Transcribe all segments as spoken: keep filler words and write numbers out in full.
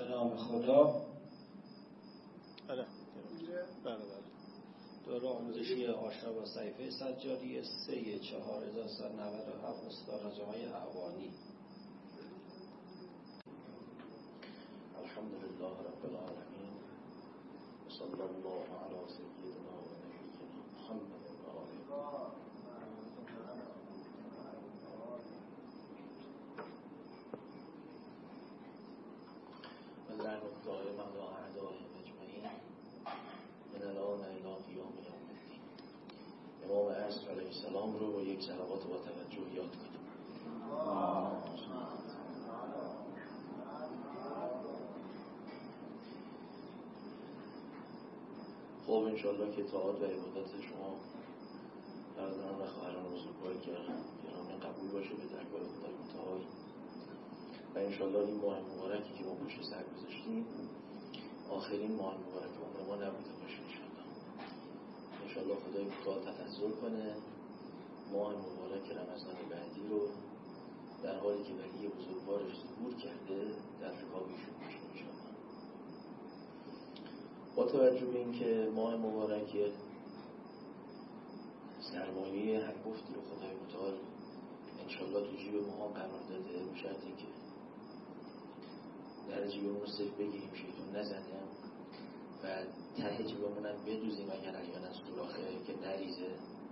به نام خدا. بله بله بله دوره آموزشی آشنا با صحیفه سجادی سه چهار هزار و سیصد و نود و هفت استاد رضا های اعوانی. الحمد لله رب العالمین و صلی الله علی سیدنا و نبینا محمد و آله. و لعنة دائما علی اعدائهم اجمعین من الان الی قیام یوم الدین. امام عصر علیه السلام رو با یک صلوات با توجه یاد کنیم. خب انشاءالله که طاعات و عبادت شما برادران و خواهران بزرگوار گرامی قبول باشه به درگاه خدای متعال و انشاءالله این ماه مبارکی که ما پشت سر گذاشتیم آخرین ماه مبارک عمر ما نبوده باشه. انشاءالله انشاءالله خدای متعال تفضل کنه ماه مبارک رمضان بعدی رو در حالی که ولی بزرگوارش ظهور کرده در رکابیشون باشه انشاءالله. با توجه به این که ماه مبارک سرمایه هنگفتی رو خدای متعال انشاءالله تو جیب ما قرار داده، به شرطی که در جیبمون رو صرف بگیریم شیطون نزنه و ته جیبمون هم بدوزیم اگر احیانا سوراخه که نریزه.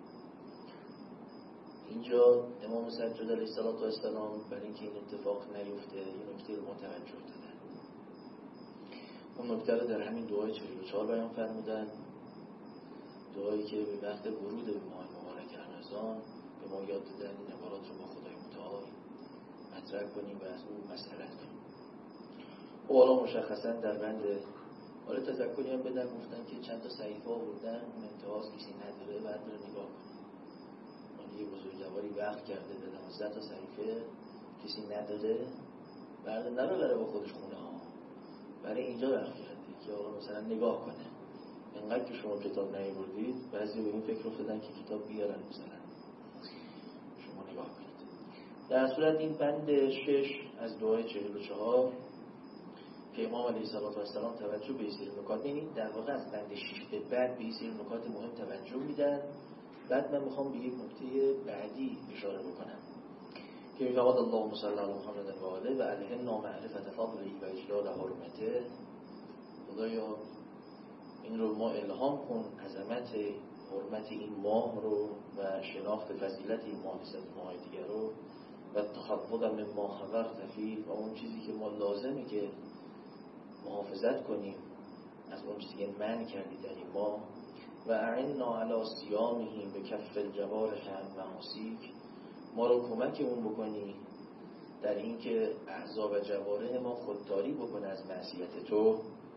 اینجا امام سجاد علیه السلام برای اینکه این اتفاق نیفته این نکته رو متوجه دادن. اون نکته رو در همین دعای چهل و چهار بیان فرمودن، دعایی که به وقت ورود به ماه مبارک رمضان به ما یاد دادن این عبارات رو با خدای متعال مطرح کنیم و از اون مسئلت کنیم. و حالا مشخصا در بند حالا تذکری هم بدن، گفتن که چند تا صحیفه آوردن اون انتهاز کسی نداره بعد رو نگاه کنیم. یه بزرگواری وقت کرده به دوازده تا صحیفه کسی نداره بعد نرو بره با خودش خونه ها، برای اینجا وقت کرده که آقا مثلا نگاه کنه. اینقدر که شما کتاب نیاوردید بعضی به این فکر افتادن که کتاب بیارن مثلا شما نگاه کنید. در صورت این بند شش از دعای چهل و چهار که امام علیه السلام توجه به سیر نکات نید، در واقع از بند شش به بعد به سیر نکات مهم توجه میدن. بعد من میخوام به یک نکته بعدی اشاره بکنم که میفرماد اللهم صل علی محمد و آله و الهمنا معرفت فضله و اجلال حرمته. خدایا این رو ما الهام کن عظمت حرمت این ماه رو و شناخت فضیلت این ماه نسبت به ماه دیگر رو و تخفض من ما خبرت فیه و اون چیزی که ما لازمه که محافظت کنیم از اون چیزی که منع کردی در این ماه و اعنا علی صیامه به کف الجوارح عن معاصیک. ما رو کمک اون بکنی در این که اعضا و جوارح ما خودداری بکنه از معصیت تو،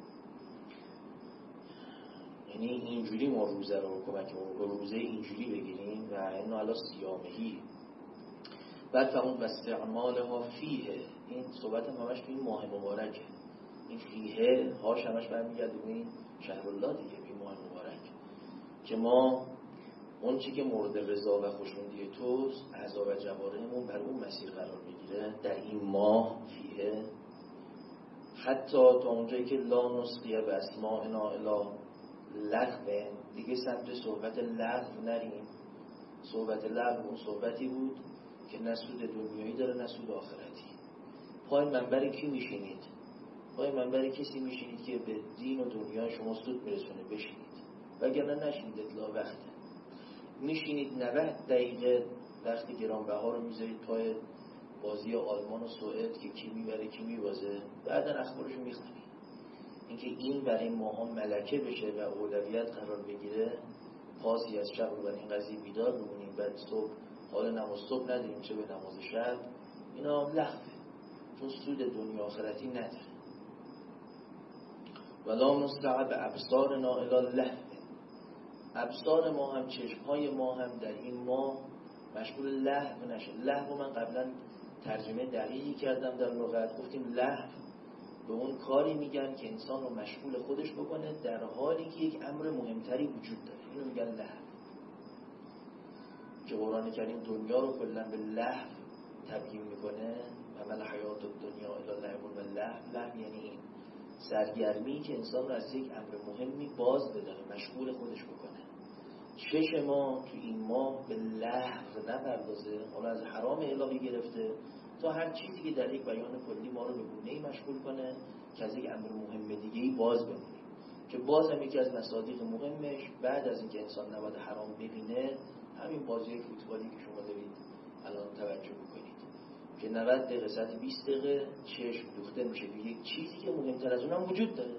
یعنی اینجوری ما روزه رو کمک اون بکنه، روزه اینجوری بگیریم و اعنا علی صیامه. بعد فهمون و استعمالها فیه، این صحبت هم همش این ماه مبارکه، این فیه هاش همش برمیگرده به این شهر الله دیگه، این ماه مبارک که ما اون چی که مورد رضا و خوشنودی توست اعضا و جوارحمون بر اون مسیر قرار بگیره در این ماه فیه، حتی تا اونجایی که لا نسقیه به اسماعنا الا لغو، دیگه سمت صحبت لغو نریم. صحبت لغو اون صحبتی بود که نه سود دنیایی داره نه سود آخرتی. پای منبر کی میشینید؟ پای منبر کسی میشینید که به دین و دنیا شما سود میرسونه بشینید، وگرنه نشینید اطلاع وقته. میشینید نود دقیقه وقت گرانبها رو میذارید پای بازی آلمان و سوئد که کی میبره کی میبازه، بعدا اخبارشو میخونید. اینکه این برای ماها ملکه بشه و اولویت قرار بگیره، پاسی از شب رو برای این قضیه بیدار بمونیم، بعد صبح حال نماز صبح نداریم چه به نماز شب، اینا لغوه، چون سود دنیا آخرتی نداره. ولا مستعب ابصارنا الی لهو، ابصار ما هم چشمهای ما هم در این ماه مشغول لهو نشه. لهو من قبلا ترجمه دقیقی کردم در لغت، گفتیم لهو به اون کاری میگن که انسان رو مشغول خودش بکنه در حالی که یک امر مهمتری وجود داره، اینو میگن لهو. که قرآن کریم دنیا رو کلا به لهو تبیین میکنه، عمل حیات الدنیا الی لهو و لهو. لهو یعنی این سرگرمی که انسان رو از یک امر مهمی باز بداره، مشغول خودش بکنه. چشم ما تو این ماه به لهو نپردازه، حالا از حرام الهی گرفته تا هر چیزی که در یک بیان کلی ما رو به گونه‌ای مشغول کنه که از یک امر مهم دیگه‌ای باز بمونیم. که باز هم یکی از مصادیق مهمش بعد از اینکه انسان نباید حرام ببینه، همین بازی فوتبالی که شما دارید الان توجه بکنید که نود دقیقه صد و بیست دقیقه چشم دوخته میشه به یک چیزی که مهمتر از اونم وجود داره.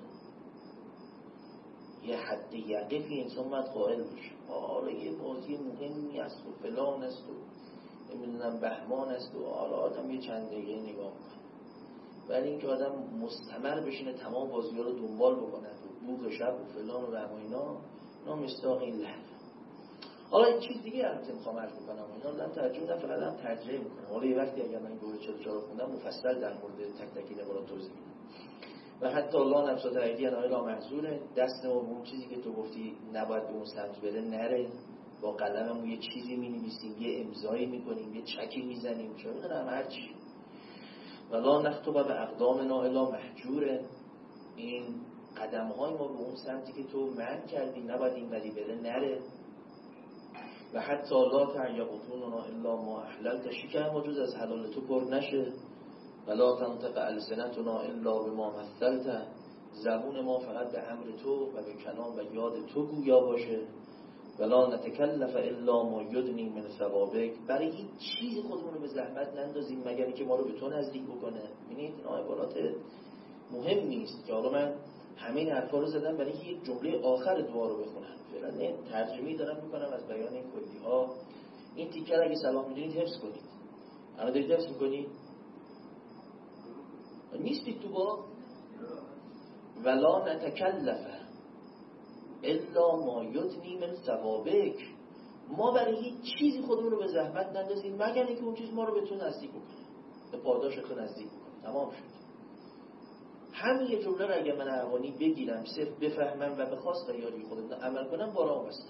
یه حد یقفی انسان باید قائل باشه. حالا یه بازی مهمی است و فلان است و نمیدونم بهمان است و حالا آدم یه چند دقیقه نگاه کنه. ولی اینکه آدم مستمر بشینه تمام بازی‌ها رو دنبال بکنه و بوق شب و فلان و بهمان اینا، اینا مستاق این لحظه. حالا این چیز دیگه البته میخوام عرض بکنم، اینا دارم ترجمه میکنم، فقط دارم ترجمه میکنم. حالا یه وقتی اگر من گوه چهل و چهار خوندم مفصل در مورد تک تک نمورا توضیح میدم. و حتی الله نفس تاییدی نایل محظوره، دست ما اون چیزی که تو گفتی نباید به اون سمت بره نره، با قلممون یه چیزی می‌نویسیم، یه امضایی می‌کنیم، یه چکی می‌زنیم، چه می‌دونم هر چی. ولا نخطب به اقدامنا الا محجوره، این قدم‌های ما به اون سمتی که تو منع کردی نباید این ولی بره نره. و حتی لا تعیقتوننا الا ما احللت، شکر ما جز از حلال تو پر نشه. ولا تنطق السنتنا الا بما مثلت، زبون ما فقط به امر تو و به کلام و یاد تو گویا باشه. ولا نتکلف الا ما یدنی من ثوابک، برای هیچ چیزی خودمون رو به زحمت نندازیم مگر اینکه ما رو به تو نزدیک بکنه. ببینید این عبارات مهم نیست که حالا من همه این حرفا رو زدم برای اینکه یک جمله آخر دعا رو بخونم. فعلا این ترجمه‌ای دارم میکنم از بیان این کلی‌ها. این تیکر اگه سلام میدونید حفظ کنید. الان دارید حفظ میکنید؟ نیستید تو با ولا نتکلف الا ما یدنی من ثوابک، ما برای هیچ چیزی خودمون رو به زحمت نندازیم مگر اینکه اون چیز ما رو به تو نزدیک بکنه، به پاداش تو نزدیک بکنه. تمام شد. همین یه جمله رو اگه من احوانی بگیرم، صرف بفهمم و به خواست و یاری خودم عمل کنم، بارام بستم.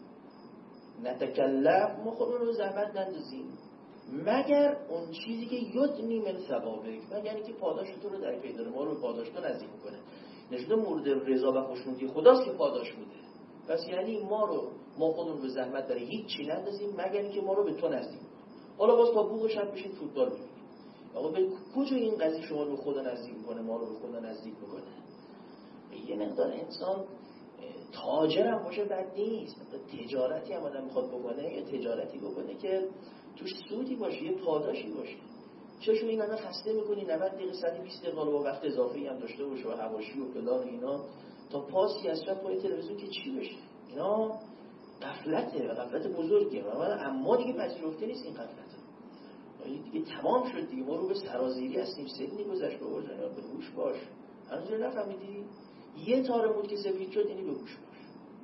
نتکلف، ما خودمون رو به زحمت نندازیم مگر اون چیزی که یدنی من ثوابک، مگر اینکه پاداش تو رو در پی داره، ما رو به پاداش تو نزدیک میکنه. نشده مورد رضا و خوشنودی خداست که پاداش میده. پس یعنی ما رو ما خودمون به زحمت برای هیچ چی نندازیم مگر اینکه ما رو به تو نزدیک کنه. حالا باز تا بوق شب بشین فوتبال ببینید. آقا به کجا این قضیه شما رو به خدا نزدیک میکنه، ما رو به خدا نزدیک میکنه؟ یه مقدار انسان تاجر هم باشه بد نیست، تجارتی هم آدم میخواد بکنه، یه تجارتی بکنه که توش سودی باشه، یه پاداشی باشه. چشو این الان خسته میکنی نود دقیقه صد و بیست دقیقه با وقت اضافی هم داشته باشه و حواشی و فلان اینا، تا پاسی از شب پای تلویزیون که چی بشه؟ اینا غفلته، غفلت بزرگیه. و اما دیگه پذیرفته نیست این غفلت. دیگه تمام شد دیگه، ما رو به سرازیری هستیم. سنی گذشت بابا جان، به هوش باش. هنوز نفهمیدی؟ یه تار بود که سفید شد، یعنی به هوش باش.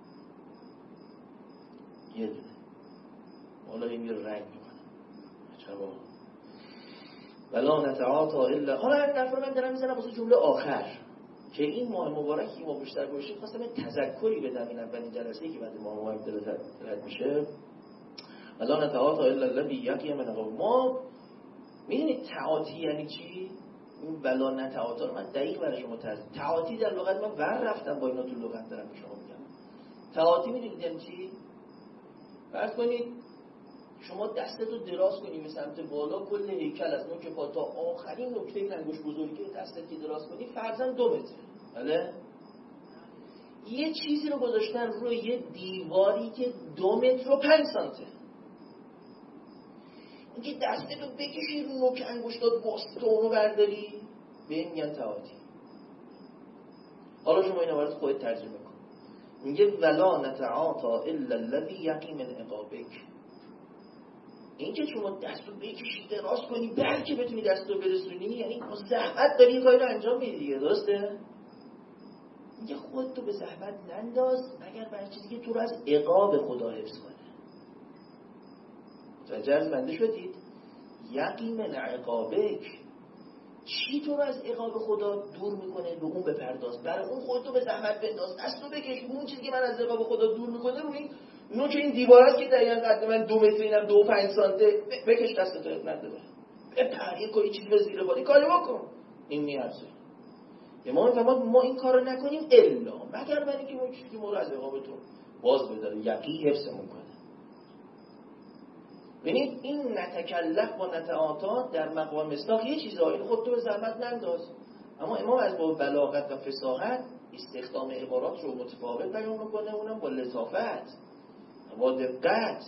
یه دونه حالا این میره رنگ میکنه چرا؟ ولا نتعاطا الا، حالا این حرف رو من دارم میزنم واسه جمله آخر که این ماه مبارکی ما بیشتر باشیم. خواستم این تذکری بدم این اولین جلسه‌ای که بعد ماه مبارک داره رد میشه. ولا نتعاطا الا الذی یقی من قوم. ما میدونید تعاطی یعنی چی؟ این ولا نتعاطا رو من دقیق برای شما ترجمه. تعاطی در لغت من ور رفتم با اینا تو لغت دارم به شما میگم. تعاطی میدونید یعنی چی؟ فرض کنید شما دستتو دراز کنی به سمت بالا، کل هیکل از نوک پا تا آخرین نکته این انگشت بزرگی دستت که دراز کنی فرضاً دو متر، بله؟ یه چیزی رو گذاشتن روی یه دیواری که دو متر و پنج سانته. اینکه دستتو بکشی رو نوک انگشتات واسطه اونو برداری، به این میگن تعاطی. حالا شما اینو باید خودت ترجمه کن. میگه ولا نتعاطا الا الذی یقی من عقابک. این که شما دستو بکشی دراز کنی بلکه بتونی دستو برسونی، یعنی زحمت داری یه کاری رو انجام میدی دیگه، درسته؟ میگه خودتو به زحمت ننداز مگر برای چیزی که تو رو از عقاب خدا حفظ کنه. متوجه بنده شدید؟ یقی من عقابک، چی تو رو از عقاب خدا دور میکنه به اون بپرداز، برای اون خودتو به زحمت بنداز، دستو بکش. اون چیزی که من از عقاب خدا دور میکنه روی نوک این دیواره که دقیقاً قد من دو متر اینم دو پنج سانته، بکش دستتو اب نداره، بپر یه کوی چیزی به زیر بادی کاری بکن. این میارزه. امام فرمود ما این کارو نکنیم الا مگر برای اینکه ما چیزی ما رو از اقامتون باز بداره، یقی حفظمون کنه. ببینید این نتکلف و نتعاطا در مقام مصداق یه چیزایی خودتو به زحمت ننداز، اما امام از با بلاغت و فصاحت استخدام عبارات رو متفاوت بیان میکنه، اونم با لطافت با دقت.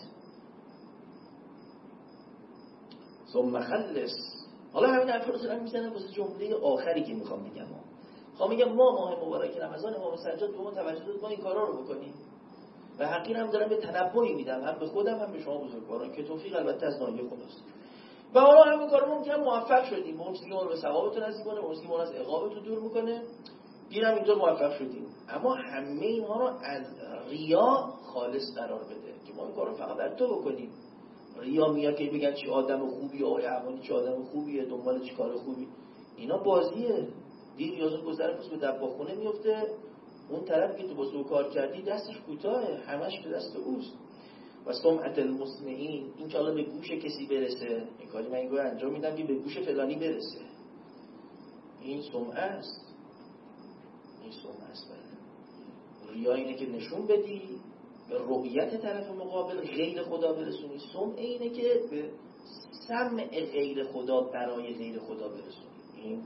ثم خلص. حالا همین حرف رو دارم میزنم واسه جمله آخری که میخوام بگم. میخوام بگم ما ماه مبارک رمضان امام سجاد به ما توجه داد ما این کارا رو بکنیم و حقیر هم دارم به تنبهی میدم، هم به خودم هم به شما بزرگواران که توفیق البته از ناحیه خداست. و حالا همین کارا ممکنه موفق شدیم، اون چیزی ما رو به ثوابتون نزدیک کنه، اون چیزی ما رو از عقابتون دور میکنه، گیرم اینطور موفق شدیم. اما همه اینها رو از ریا خالص قرار بده که ما این کارو فقط در تو بکنیم. ریا میاد که بگن چه آدم خوبی، آقای احمدی چه آدم خوبیه، دنبال چه کار خوبی. اینا بازیه. دیر یا زود گذره پس به دباخونه میفته، اون طرف که تو با سو کار کردی دستش کوتاهه، همش به دست اوست. و سمعت المسمعین، این که حالا به گوش کسی برسه، این کاری من این رو انجام میدم که به گوش فلانی برسه، این سمعه است. این سمعه است. ریا اینه که نشون بدی به رؤیت طرف مقابل غیر خدا برسونی، سمعه اینه که به سمع غیر خدا برای غیر خدا برسونی. این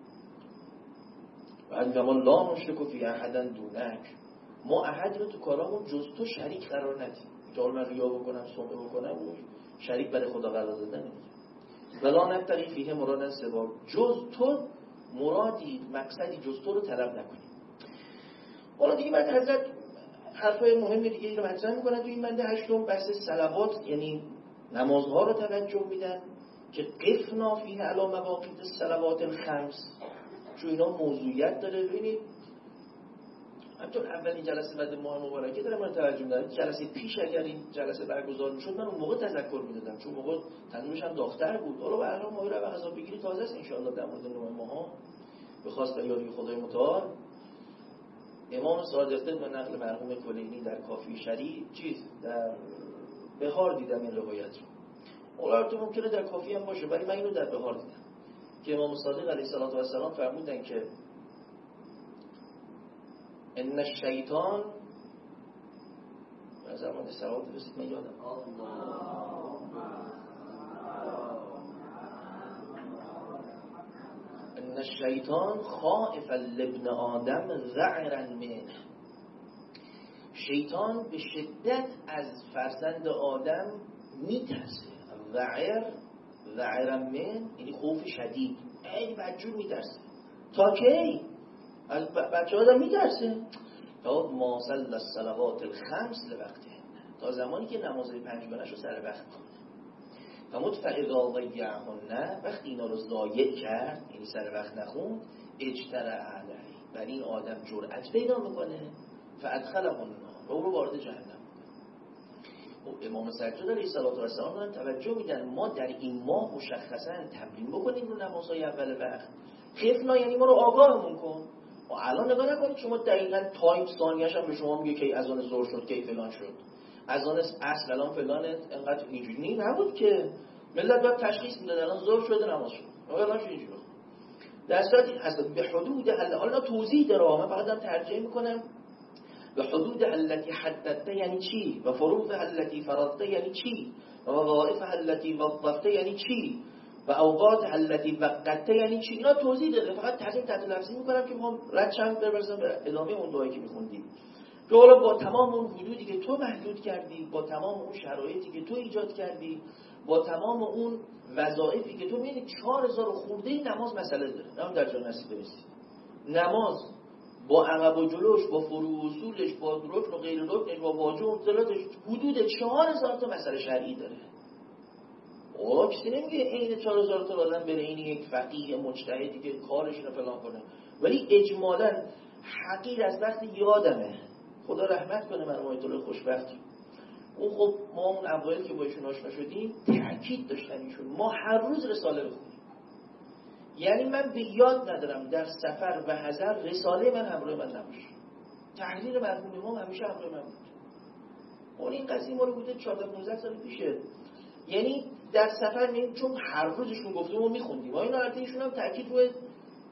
بعد ما لا نشرک فی احد دونک، ما احد رو تو کارامون جز تو شریک قرار ندیم. جال من ریا بکنم سمعه بکنم اون شریک برای خدا قرار دادن نمیگه. ولا نبتغی فیه مرادا سوا، جز تو مرادی مقصدی جز تو رو طلب نکنیم. حالا دیگه بعد حضرت حرفای مهم دیگه رو مطرح میکنن تو این بنده هشتم، بحث صلوات یعنی نمازها رو توجه میدن که قفنا فیه علی مواقیت الصلوات الخمس، چون اینا موضوعیت داره. ببینید همطور اولین جلسه بعد ماه مبارکه داره من توجه میدم، جلسه پیش اگر این جلسه برگزار میشد من اون موقع تذکر میدادم، چون موقع تنورش هم داغ‌تر بود. حالا به هر حال ماه رو غذا بگیری تازه است ان شاء الله در مورد نوع ماها به خواست و یاری خدای متعال. امام صادق به نقل مرحوم کلینی در کافی شریع چیز در بهار دیدم این روایت رو. حالا تو ممکنه در کافی هم باشه ولی من اینو در بهار دیدم که امام صادق علیه السلام فرمودن که ان الشیطان از زمان سواد رسید من یادم ان الشیطان خائف لابن آدم ذعرا منه، شیطان به شدت از فرزند آدم میترسه. ذعر ذعرا من یعنی خوف شدید، خیلی بدجور میترسه. تا کی؟ از بچه آدم میترسه تا ما صلی الصلوات الخمس لوقته، تا زمانی که نمازهای پنجگانش رو سر وقت کنه. فرمود فاذا ضیعهن، وقتی اینا رو ضایع کرد یعنی سر وقت نخوند، اجترأ علیه، بر این آدم جرأت پیدا میکنه، فادخله النار، رو رو وارد جهنم میکنه. امام سجاد علیه السلام دارن توجه میدن ما در این ماه مشخصا تمرین بکنیم رو نمازهای اول وقت. خفنا یعنی ما رو آگاهمون کن. و الان نگاه نکنید شما دقیقاً تایم ثانیه‌اش هم به شما میگه کی اذان ظهر شد کی فلان شد، اذان عصر الان فلانه، انقدر اینجوری نبود که ملت باید تشخیص میداد الان ظهر شده نماز شد. الان چه اینجوری در صورتی هست به حدود حالا توضیح داره، من فقط دارم ترجمه میکنم. به حدود التي حددته یعنی چی، و فروض التي فرضته یعنی چی، و وظائف التي وظفته یعنی چی، و اوقات التي وقته یعنی چی. اینا توضیح داده، فقط ترجمه تحت لفظی میکنم که میخوام رد چند برسم به ادامه اون دعایی که میخوندیم. که حالا با تمام اون حدودی که تو محدود کردی، با تمام اون شرایطی که تو ایجاد کردی، با تمام اون وظایفی که تو می‌بینی چهار هزار خورده نماز مسئله داره. نه در جا نصیب برسی. نماز با عقب و جلوش، با فروع و اصولش، با رکن و غیر رکنش، با واجب و مبطلاتش حدود چهار هزار تا مسئله شرعی داره. اوه کسی نمیگه این چهار هزار تا آدم بره این یک فقیه مجتهدی که کارش رو فلان کنه، ولی اجمالاً حقیر از وقت یادمه، خدا رحمت کنه مرحوم آیت الله خوشبختی. اون خب ما اون اوایل که با ایشون آشنا شدیم تأکید داشتن ایشون ما هر روز رساله رو خوندیم. یعنی من به یاد ندارم در سفر و حضر رساله من همراه من نباشه. تحریر مرحوم امام همیشه همراه من بود. اون این قضیه ما رو بوده چهارده پانزده سال پیشه. یعنی در سفر می‌بینیم چون هر روزشون گفتیم و می‌خوندیم. و اینا البته ایشون هم تأکید روی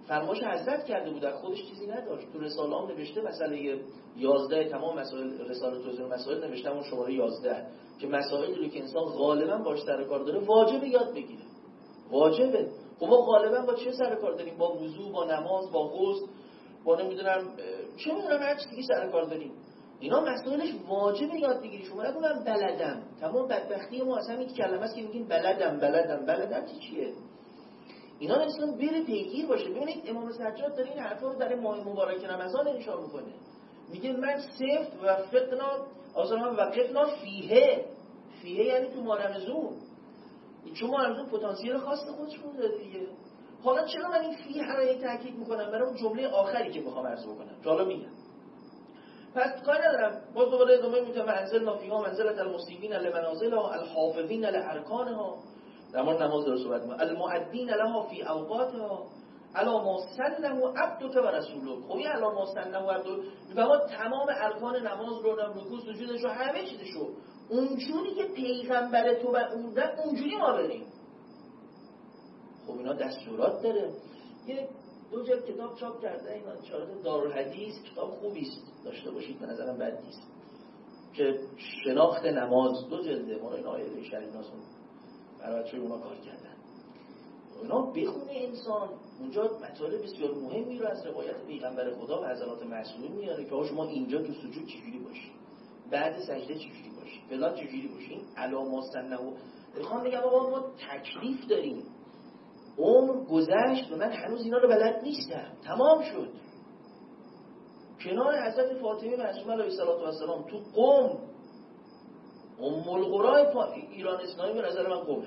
فرمایش حضرت کرده بود، در خودش چیزی نداشت. تو رساله هم نوشته مسئله یازده تمام مسائل رساله توضیح مسائل نوشته اون شماره یازده که مسائلی رو که انسان غالبا باش سر کار داره واجبه یاد بگیره. واجبه. خب ما غالبا با چه سر کار داریم؟ با وضو، با نماز، با غسل، با نمیدونم چه میدونم هر چیزی که سر کار داریم. اینا مسائلش واجبه یاد بگیری. شما نگونم بلدم. تمام بدبختی ما اصلا این کلمه است که میگین بلدم بلدم بلدم چی چیه؟ اینا اصلا بره پیگیر باشه. ببینید امام سجاد داره این حرفا رو در ماه مبارک رمضان انشا میکنه. میگه من سفت و فقنا اصلا وقفنا فیه. فیه یعنی تو ماه رمضان. چون ماه رمضان پتانسیل خاص خودش رو داره دیگه. حالا چرا من این فیه رو تاکید میکنم؟ برای اون جمله آخری که میخوام عرض بکنم. حالا میگم. پس کاری ندارم. باز دوباره ادامه میدم. منزلنا فیها منزلة المسلمین لمنازلها الحافظین لارکانها. در مورد نماز رو صحبت می‌کنم. المؤدین لها فی اوقاتها علی ما سنه عبدک و رسولک. خب این علی ما سنه و عبدک میگم تمام ارکان نماز رو، رکوع سجودش رو، همه چیزش رو اونجوری که پیغمبر تو و اون ده اونجوری ما بریم. خب اینا دستورات داره. یه دو جلد کتاب چاپ کرده اینا چارت دارالحدیث، کتاب خوبی است، داشته باشید، به نظرم بد نیست، که شناخت نماز، دو جلده. ما این آیه شریف ناسون برای بچه اونا کار کردن. اونا بخونه انسان اونجا مطالب بسیار مهمی رو از روایت پیغمبر خدا و حضرات معصومین میاره که شما اینجا تو سجود چجوری باشی، بعد سجده چجوری باشی، فلان چجوری باشی. علامه سنه و میخوام بگم آقا ما تکلیف داریم. عمر گذشت و من هنوز اینا رو بلد نیستم. تمام شد. کنار حضرت فاطمه معصومه علیها السلام تو قم، ام القرى ایران اسلامی به نظر من قمه.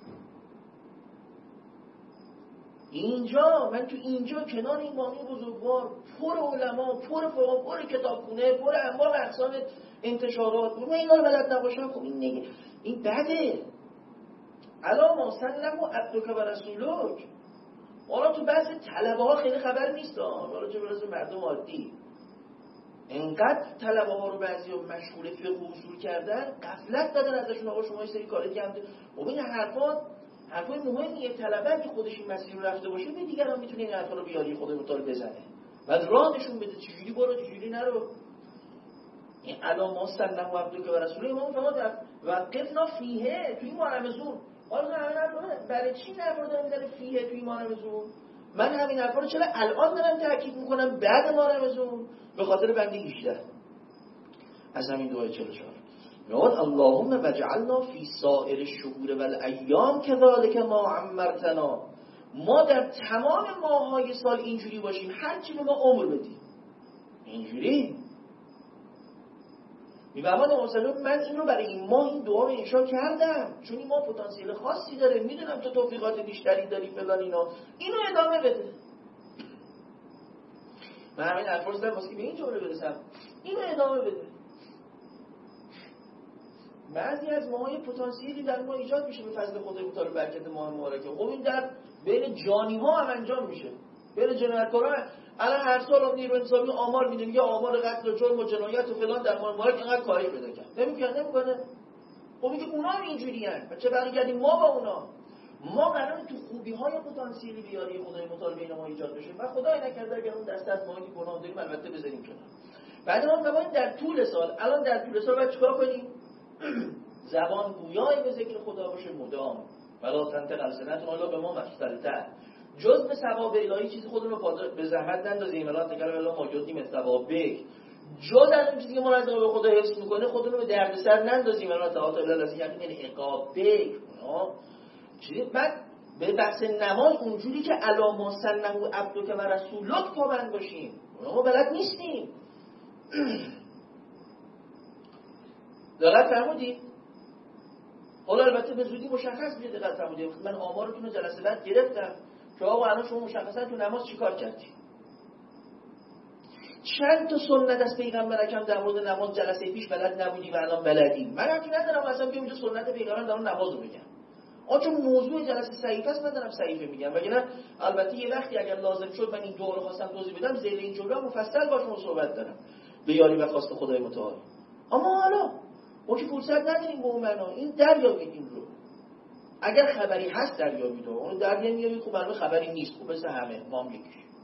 اینجا من تو اینجا کنار این امامی بزرگوار پر علما، پر فقها، پر کتابخونه، پر انواع و اقسام انتشارات، من اینا رو بلد نباشم. خب این نگه. این بده. الا ما سنه عبدک و رسولک. حالا تو بعضی طلبه ها خیلی خبر نیست. حالا چه برسه مردم عادی. انقدر طلبه ها رو بعضیا مشغول فقه و اصول کردن، غفلت دادن ازشون. آقا شما این سری کار دیگه هم دارید. خب این حرفا حرفای مهمیه. طلبه که خودش این مسیر رو رفته باشه، به دیگران میتونه این حرفا رو بیاری خود مطالعه بزنه. بعد راه نشون بده چجوری برو چجوری نرو. این علامه سنه و عبدک و رسول امام فرمود وقفنا فیه توی ماه رمضان. حالا همین حرفا برای چی نبردن میذاره فیه توی ماه رمضان؟ من همین حرفا رو چرا الان دارم تاکید میکنم بعد ماه رمضان؟ به خاطر بنده هجده از همین دعای چهل و چهار میاد اللهم وجعلنا فی سائر الشهور والایام كذلك ما عمرتنا. ما در تمام ماه‌های سال اینجوری باشیم، هر چی به ما عمر بدی اینجوری. میفهمید مثلا من این رو برای این ماه این دعا رو انشا کردم چون این ماه پتانسیل خاصی داره، میدونم تو توفیقات بیشتری داری فلان اینا، اینو ادامه بده. من همین الفاظ دارم واسه که به این جمله برسم، اینو ادامه بده. بعضی از ماهای پتانسیلی در ما ایجاد میشه به فضل خدای متعال برکت ماه مبارکه. خب این در بین جانی ها هم انجام میشه. بین جنایتکارا الان هر سال نیرو انسانی آمار میده، میگه آمار قتل و جرم و جنایت و فلان در ماه مبارک اینقدر کاهش پیدا کرد. نمیکنه نمیکنه. خب میگه اونا هم اینجوریان. چه برگردیم ما با اونا؟ ما قراره تو خوبی های پتانسیلی بیاری خدای متعال بین ما ایجاد بشه و خدای نکرده اگر اون دست از ما که گناه داریم البته بذاریم کنار. بعد ما ببینید در طول سال، الان در طول سال باید چیکار کنیم؟ زبان گویای به ذکر خدا باشه مدام. ولا تنطق السنتون الا به ما مختلطه. جز به ثواب الهی چیزی خودمون رو به زحمت نندازیم. ولا تکلم الا ما جدیم ثوابک. جز از اون چیزی که ما از به خدا حفظ میکنه خودمون رو به دردسر نندازیم. ولا تعالی الا الذی یعنی عقابک. چیزی بعد به بحث نماز اونجوری که علامه سنه و عبدک و رسولک پابند باشیم. ما بلد نیستیم. دقت فرمودید؟ حالا البته به زودی مشخص میشه. دقت فرمودید؟ من آمارتون رو جلسه بعد گرفتم که آقا الان شما مشخصا تو نماز چیکار کردی؟ چند تا سنت از پیغمبر اکرم در مورد نماز جلسه پیش بلد نبودی و الان بلدی. من حرفی ندارم اصلا که اینجا سنت پیغمبر در اون نماز رو بگم. آ چون موضوع جلسه صحیفه است من دارم صحیفه میگم. وگرنه البته یه وقتی اگر لازم شد من این دو رو خواستم توضیح بدم زیر این جمله مفصل باشم صحبت دارم به یاری و خواست خدای متعال. اما حالا ما که فرصت نداریم به اون معنا. این دریابید این رو. اگر خبری هست دریابید. اون در نمیارید خب برای خبری نیست. خب مثل همه ما هم یکیش.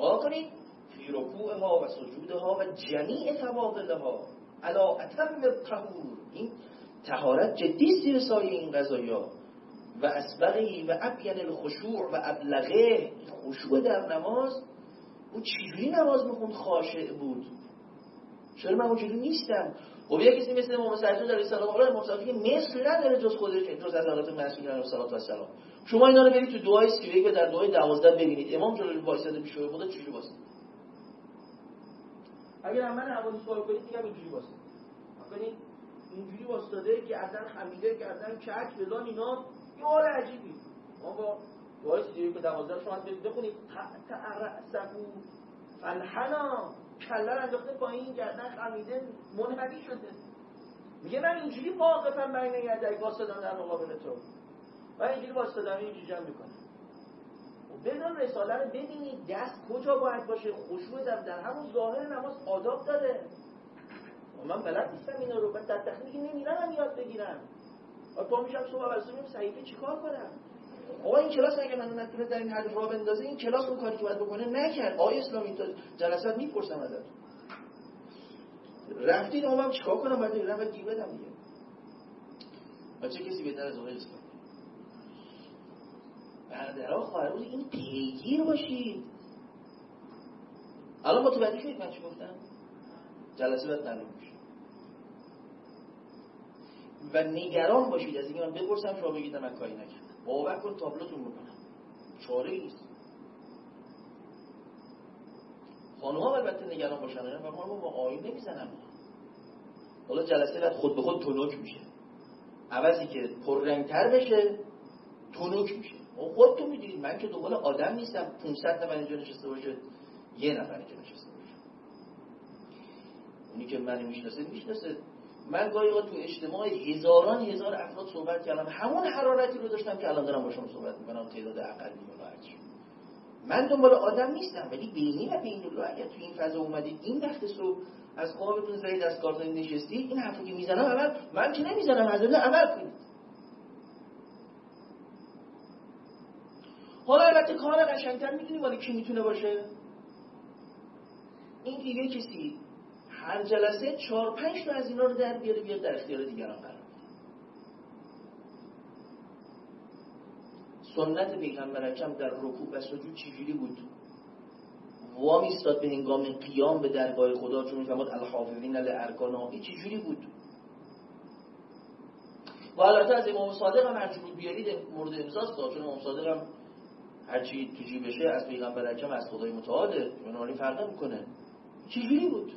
نگاه کنید فی رکوعها و سجودها و جمیع فواضلها علا اتم الطهور. این طهارت جدی زیر سایه این قضایا و اسبغی و ابین الخشوع و ابلغه. خشوع در نماز، اون چجوری نماز میخوند خاشع بود؟ چرا من اونجوری نیستم؟ خب یه کسی مثل امام سجاد علیه السلام، حالا امام سجاد که مثل نداره جز خودش، جز حضرات معصومین علیهم السلام. شما اینا رو برید تو دعای سیری و در دعای دوازده ببینید امام جلوی وایساده میشه خدا چجوری واسه. اگر من اول سوال کنید میگم اینجوری واسه. ببینید اینجوری واسطاده که اصلا خمیده که اصلا چک فلان اینا یه حال عجیبی. ما با دعای سیری که دوازده شما بخونید تعرسفو فالحنا کله رو انداخته پایین گردن خمیده منحنی شده. میگه من اینجوری واقفم بین یدک واسطادم در مقابل تو. من اینجوری واسطادم اینجوری جمع میکنم. و بدون رساله رو ببینید دست کجا باید باشه، خشوع در, در همون ظاهر نماز آداب داره. و من بلد نیستم اینا رو، من در تخنیکی نمیرم یاد بگیرم. و پا میشم صبح اول صبح میگم صحیفه چیکار کنم؟ آقا این کلاس اگه منو نتونه در این حد راه بندازه، این کلاس اون کاری که باید بکنه نکرد. آقای اسلامی تا جلسات میپرسم ازت. رفتید آقا من چیکار کنم؟ باید برم و گیر بدم دیگه. بچه کسی بهتر از آقای اسلامی؟ برادرها خواهران این پیگیر باشید. الان متوجه شدید من چی گفتم؟ جلسه بعد معلوم میشه. و نگران باشید از اینکه من بپرسم شما بگید من کاری نکردم. باور کن تابلوتون میکنم. چاره نیست. خانوها البته نگران باشن و ما با آیین نمیزنم. حالا جلسه بعد خود به خود تونوک میشه. عوضی که پررنگتر بشه تونوک میشه. خودتون میدونید من که دنبال آدم نیستم پانصد نفر اینجا نشسته باشه یه نفر اینجا نشسته باشه. اونی که من میشناسه میشناسه. من گاهی اوقات تو اجتماع هزاران هزار افراد صحبت کردم، همون حرارتی رو داشتم که الان دارم با شما صحبت میکنم، تعداد اقلی و هرچی. من دنبال آدم نیستم، ولی بینی و بین الله اگر تو این فضا اومدید این وقت صبح از خوابتون زدید از کارتون نشستید این حرفو که میزنم عمل من که نمیزنم حضرت عمل کنید. حالا البته کار قشنگتر میدونی مالی کی میتونه باشه؟ این دیگه کسی هر جلسه چهار پنج تا از اینا رو در بیاره بیاد در اختیار دیگران قرار بده. سنت پیغمبر اکرم در رکوع و سجود چجوری بود؟ وامی ایستاد به هنگام قیام به درگاه خدا چون میفرماد الحافظین لارکانه این چجوری بود؟ و البته از امام صادق هم هرچی بود بیارید مورد امضاست، چون امام صادق هم هرچی تو جیبشه از پیغمبر اکرم از خدای متعاله، بنابراین فرق میکنه. چجوری بود؟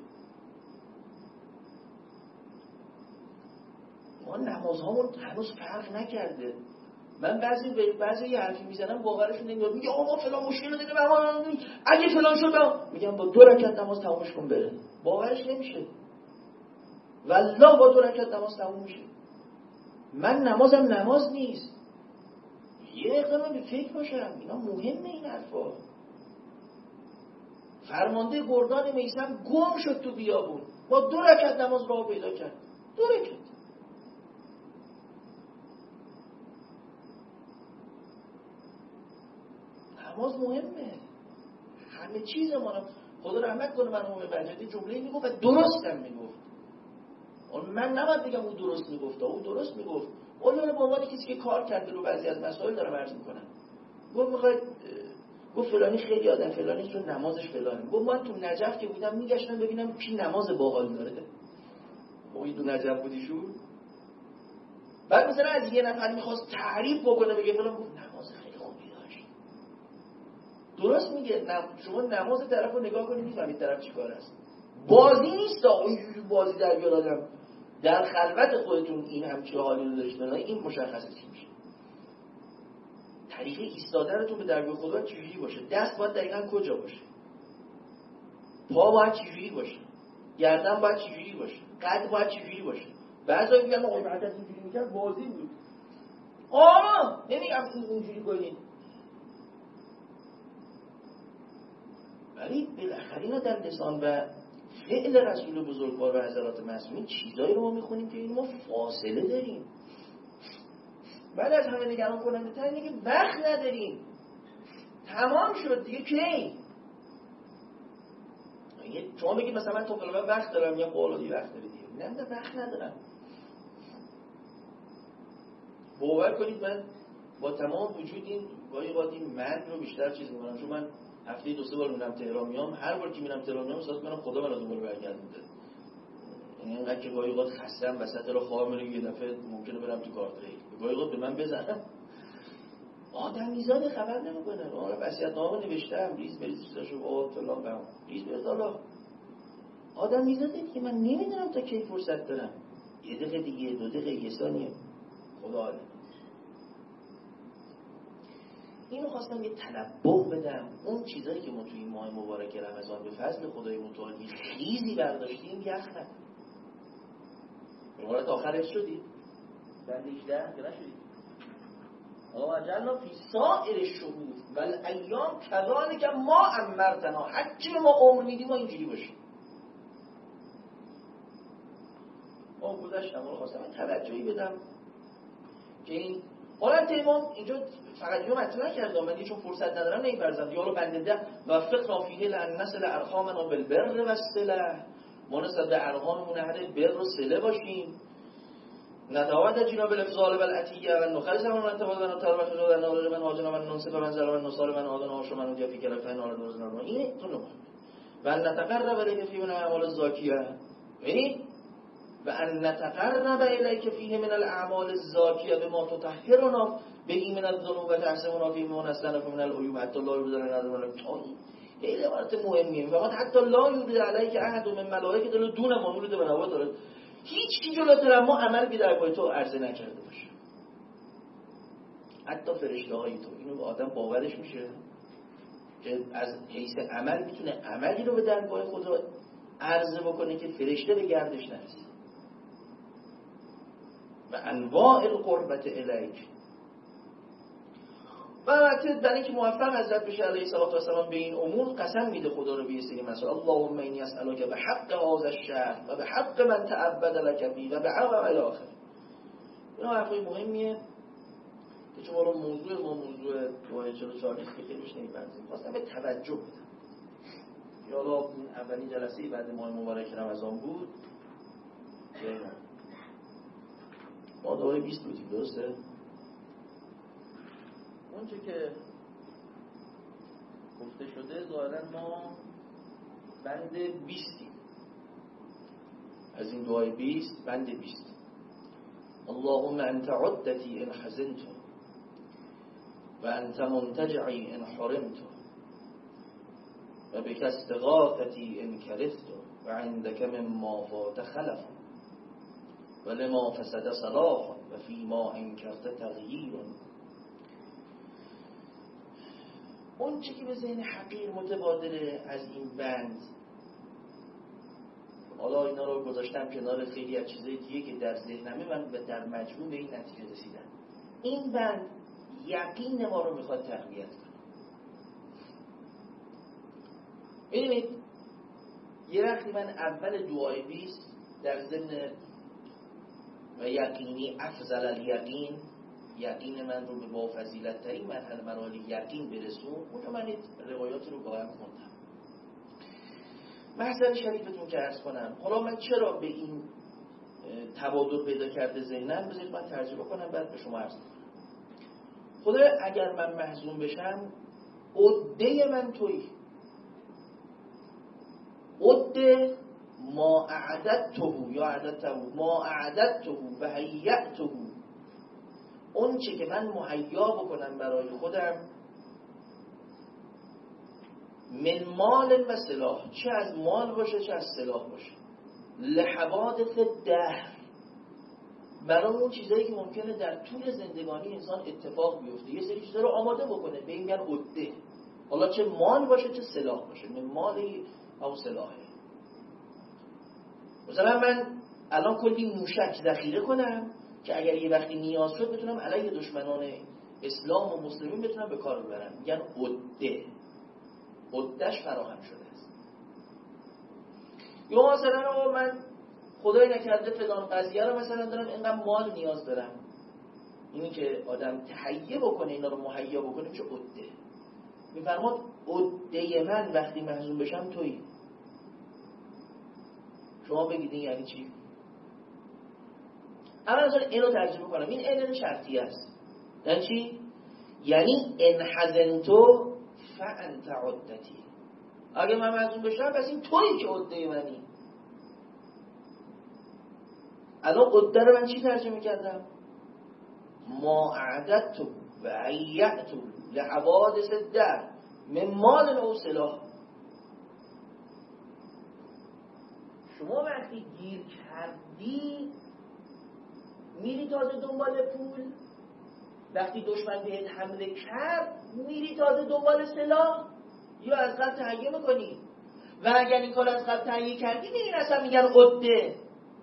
ما نمازهامون هنوز فرق نکرده. من بعضی بعضی یه حرفی میزنم باورشون نمیاد، میگه آقا فلان مشکل داره برام، اگه فلان شد میگم با دو رکعت نماز تمومش کن بره. باورش نمیشه. والله با دو رکعت نماز تموم میشه. من نمازم نماز نیست. یه اقدام به فکر باشم، اینا مهمه این حرفا. فرمانده گردان میثم گم شد تو بیابون، با دو رکعت نماز راه پیدا کرد. دو رکعت. نماز مهمه. همه چیز ما رو خدا رحمت کنه مرحوم بجتی جمله میگفت و درستم میگفت. اون من نباید بگم اون درست میگفت، اون درست میگفت. اون به عنوان کسی که کار کرده رو بعضی از مسائل دارم عرض میکنم. گفت میخواید گفت فلانی خیلی آدم فلانی چون نمازش فلانه. گفت من تو نجف که بودم میگشتم ببینم کی نماز باحال داره. اوی تو نجف بودیشون؟ بعد مثلا از یه نفر میخواست تعریف بکنه بگه فلان، گفت نماز خیلی خوبی داشت. درست میگه. شما نماز طرفو نگاه کنید میفهمید طرف چیکار است. بازی نیست اینجوری بازی در بیاد آدم. در خلوت خودتون این همچه حالی رو داشته نه این مشخصه چی میشه. طریق ایستادنتون به درگاه خدا چجوری باشه؟ دست باید دقیقاً کجا باشه؟ پا باید چجوری باشه؟ گردن باید چجوری باشه؟ قد باید چجوری باشه؟ بعضی میگن آقا بعد از اینجوری میگن بازی بود. آه نمیگم این اینجوری کنید. ولی بالاخره اینا در لسان و فعل رسول بزرگوار و حضرات معصومین چیزایی رو ما میخونیم که این ما فاصله داریم. بعد از همه نگران کننده تر اینه که وقت نداریم. تمام شد دیگه کی؟ شما بگید مثلا من تو فلان وقت دارم، یا قولادی وقت داری دیگه، نه وقت ندارم. باور کنید من با تمام وجود این گاهی اوقات این من رو بیشتر چیز می‌کنم، چون من هفته دو سه بار میرم تهران میام، هر بار که میرم تهران میام احساس می‌کنم خدا منو دوباره برگردونده. یعنی اینقدر که گاهی اوقات خستم وسط رو خواب میرم، یه دفعه ممکنه برم تو کارتری، گاهی اوقات به من بزنم. آدمیزاد خبر نمی‌کنه. حالا وصیت‌نامه نوشتم، ریز بریز چیزاشو آورد فلان بهم. ریز بریز حالا آدمیزاده که من نمیدونم تا کی فرصت دارم. یه دقیقه دیگه، دو دقیقه، یه ثانیه. خدا عالم. اینو خواستم یه تنبه بدم. اون چیزایی که ما توی این ماه مبارک رمضان به فضل خدای متعال خیزی برداشتیم یخ نکنیم. عبارت آخرش شدید؟ بند هجده که نشدید؟ الله جل فی سائر الشهور والایام کذالک ما امرتنا، هرچی به ما عمر میدیم ما اینجوری باشیم. ما گذاشتم رو خواستم توجهی بدم که این حالت امام اینجا فقط اینو مطرح کرده، من چون فرصت ندارم نمی‌پرزم. یا بنده ده وفقنا فیه لان نصل ارحامنا بالبر والصله، ما نسبت به ارحاممون اهل بر و صله باشیم. نتوعد جنا بالافضال والعطیه و نخلص من انتفاض و نتربت و نور من واجنا من ننصف من زل من نصال من آدنا و شما من جفی کلفین آل دوزنا. این تو نمونه و ان نتقرب الیک فی من اعمال الزاکیه، یعنی و ان نتقرب الیک فیه من الاعمال الزاکیه بما تطهرنا به من الذنوب و تعصمنا فی من اسلنا من العیوب حتی لا یرد لنا ذنوب. خیلی عبارت مهمیه. فقط حتی لا یرد علیک احد من ملائکه دل دون مولود به نوا داره، هیچ کی جلوتر ما عمل بی در پای تو عرضه نکرده باشه، حتی فرشته های تو. اینو آدم باورش میشه که از حیث عمل میتونه عملی رو به در پای خدا عرضه بکنه که فرشته به گردش نرسه. و انواع القربت الیک. و البته برای اینکه موفق حضرت بشه علیه السلام به این امور قسم میده خدا رو به یه سری مسائل. اللهم انی اسالک به حق هذا الشهر و به حق من تعبد لك فیه و به حق الاخر. اینا حرفای مهمیه که چون رو موضوع ما موضوع دعای چهل و چهار نیست که خیلی بهش نمی‌پردازیم. خواستم به توجه بدم. یالا این اولین جلسه بعد ماه مبارک رمضان بود که ما دعای بیست بودیم، درسته؟ اونچه که گفته شده ظاهرا ما بند بیستیم از این دعای بیست، بند بیست. اللهم انت عدتی ان حزنت و انت منتجعی ان حرمت و بک استغاثتی ان کرثت و عندك مما فات خلف و لما فسد صلاح و فیما انکرت تغییر. اون چی که به ذهن حقیر متبادره از این بند، حالا اینا رو گذاشتم کنار خیلی از چیزای دیگه که در ذهنمه، من در مجموع به این نتیجه رسیدم این بند یقین ما رو میخواد تقویت کنه. ببینید یه وقتی من اول دعای بیست در ضمن و یقینی افضل الیقین، یقین من رو به با فضیلت ترین مرحله مراحل یقین برسون، اونجا من این روایات رو گاهم خوندم. محضر شریفتون که عرض کنم، حالا من چرا به این تبادل پیدا کرده ذهنم، بذارید من ترجمه کنم بعد به شما عرض کنم. خدا اگر من محزون بشم، عده من تویی، عده ما اعددته یا اعددته ما اعددته و هیأته، اون چه که من مهیا بکنم برای خودم من مال و سلاح، چه از مال باشه چه از سلاح باشه، لحوادث دهر، برای اون چیزایی که ممکنه در طول زندگانی انسان اتفاق بیفته، یه سری چیزا رو آماده بکنه، به این میگن عده. حالا چه مال باشه چه سلاح باشه، من مالی او سلاحه. مثلا من الان کلی موشک ذخیره کنم که اگر یه وقتی نیاز شد بتونم علیه دشمنان اسلام و مسلمین بتونم به کار ببرم، میگن عده. عدهش فراهم شده است. یا مثلا من خدای نکرده فلان قضیه رو مثلا دارم اینقدر مال نیاز دارم، اینی که آدم تهیه بکنه اینا رو مهیا بکنه میشه عده. میفرماد عده من وقتی محزون بشم تویی. شما بگید این یعنی چی؟ اول از اینو ترجمه کنم. این این شرطی است. یعنی چی؟ یعنی ان حزنتو فانت عدتی. اگه من محزون بشم پس این تویی که عده منی. الان عده رو من چی ترجمه کردم؟ ما اعددت و عیعت لحوادث الدهر من مال او سلاح. شما وقتی گیر کردی میری تازه دنبال پول، وقتی دشمن بهت حمله کرد میری تازه دنبال سلاح، یا از قبل تهیه میکنی. و اگر این کار از قبل تهیه کردی میرین اصلا میگن عده.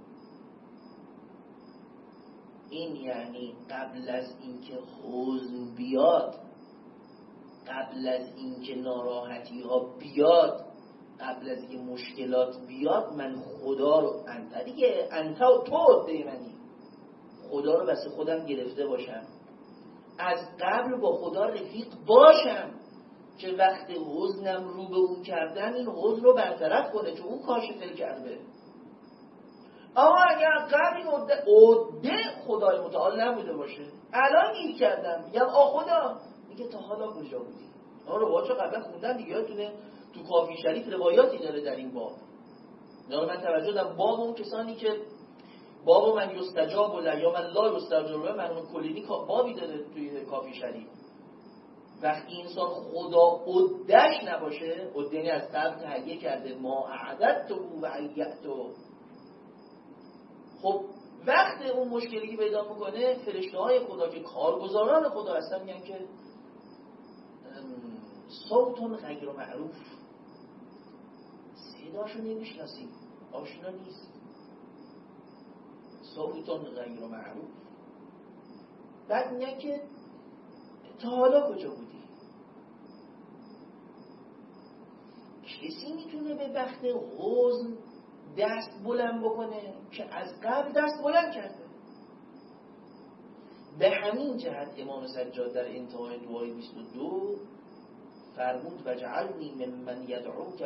این یعنی قبل از اینکه حزن بیاد، قبل از اینکه ناراحتی ها بیاد، قبل از اینکه مشکلات بیاد، من خدا رو انت دیگه انت و تو عده منی، خدا رو بس خودم گرفته باشم، از قبل با خدا رفیق باشم که وقت حزنم رو به اون کردن این حزن رو برطرف کنه، چون اون کاشف کرده. اما اگر قبل این عده عده خدای متعال نبوده باشه، الان گیر کردم میگم آ خدا، میگه تا حالا کجا بودی؟ اما روایات رو قبلا خوندن دیگه، یادتونه تو کافی شریف روایاتی داره در این باب. نه من توجه دارم باب اون کسانی که باب من یستجاب له یا من لا یستجاب له، مرحوم کلینی بابی داره توی کافی شریف. وقتی انسان خدا عدهش نباشه، عده‌ای از قبل تهیه کرده، ما اعددت و عیعت. خب وقت اون مشکلی که پیدا میکنه، فرشته های خدا که کارگزاران خدا هستن میگن که صوتون غیر معروف، صداشو نمیشناسیم، آشنا نیست. صوتون غیر معروف. بعد میگن که تا حالا کجا بودی؟ کسی میتونه به وقت حزن دست بلند بکنه که از قبل دست بلند کرده؟ به همین جهت امام سجاد در انتهای دعای بیست و دو فرمود و جعلنی ممن یدعوک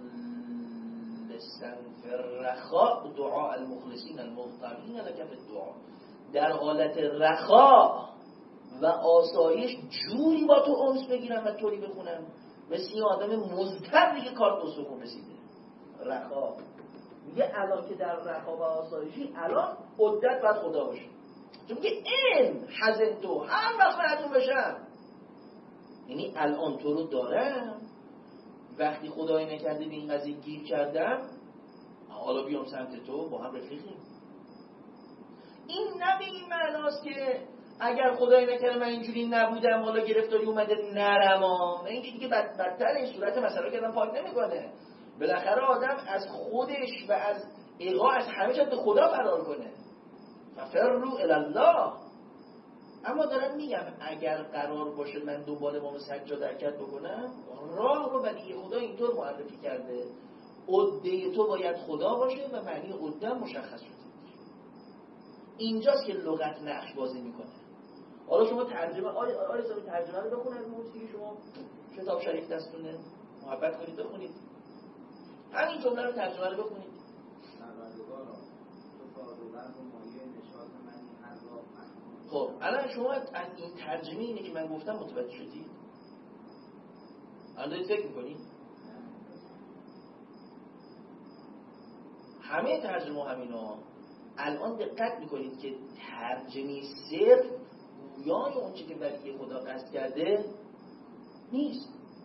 مخلصا فی الرخاء دعاء المخلصین المضطرین لک فی الدعاء. در حالت رخاء و آسایش جوری با تو انس بگیرم و طوری بخونم مثل این آدم مضطر دیگه کار دستخون رسیده. رخاء میگه الان که در رخا و آسایشی، الان عدت باید خدا باشه. چون میگه این حزن تو هر وقت محزون بشم، یعنی الان تو رو دارم، وقتی خدای نکرده به این قضیه گیر کردم، حالا بیام سمت تو با هم رفیقیم. این نه به این معناست که اگر خدای نکرده من اینجوری نبودم حالا گرفتاری اومده نرمام. این که دیگه بد بدتر این صورت مسئله کردن پاک نمیکنه. بالاخره آدم از خودش و از ایقا از همه جد به خدا فرار کنه. ففروا الی الله. اما دارم میگم اگر قرار باشه من دنبال امام سجاد حرکت بکنم، راه رو ولی خدا اینطور معرفی کرده، عده تو باید خدا باشه و معنی عده مشخص شده. اینجاست که لغت نقش بازی میکنه. حالا شما ترجمه آره آره سر ترجمه رو بخونید، موضوعی که شما کتاب شریف دستونه محبت کنید بخونید. همین جمله رو ترجمه رو بخونید. خب الان شما از این ترجمه اینه که من گفتم متوجه شدید؟ الان دارید فکر میکنید؟ همه ترجمه همینا. الان دقت میکنید که ترجمه صرف گویای اون چی که ولی خدا قصد کرده نیست.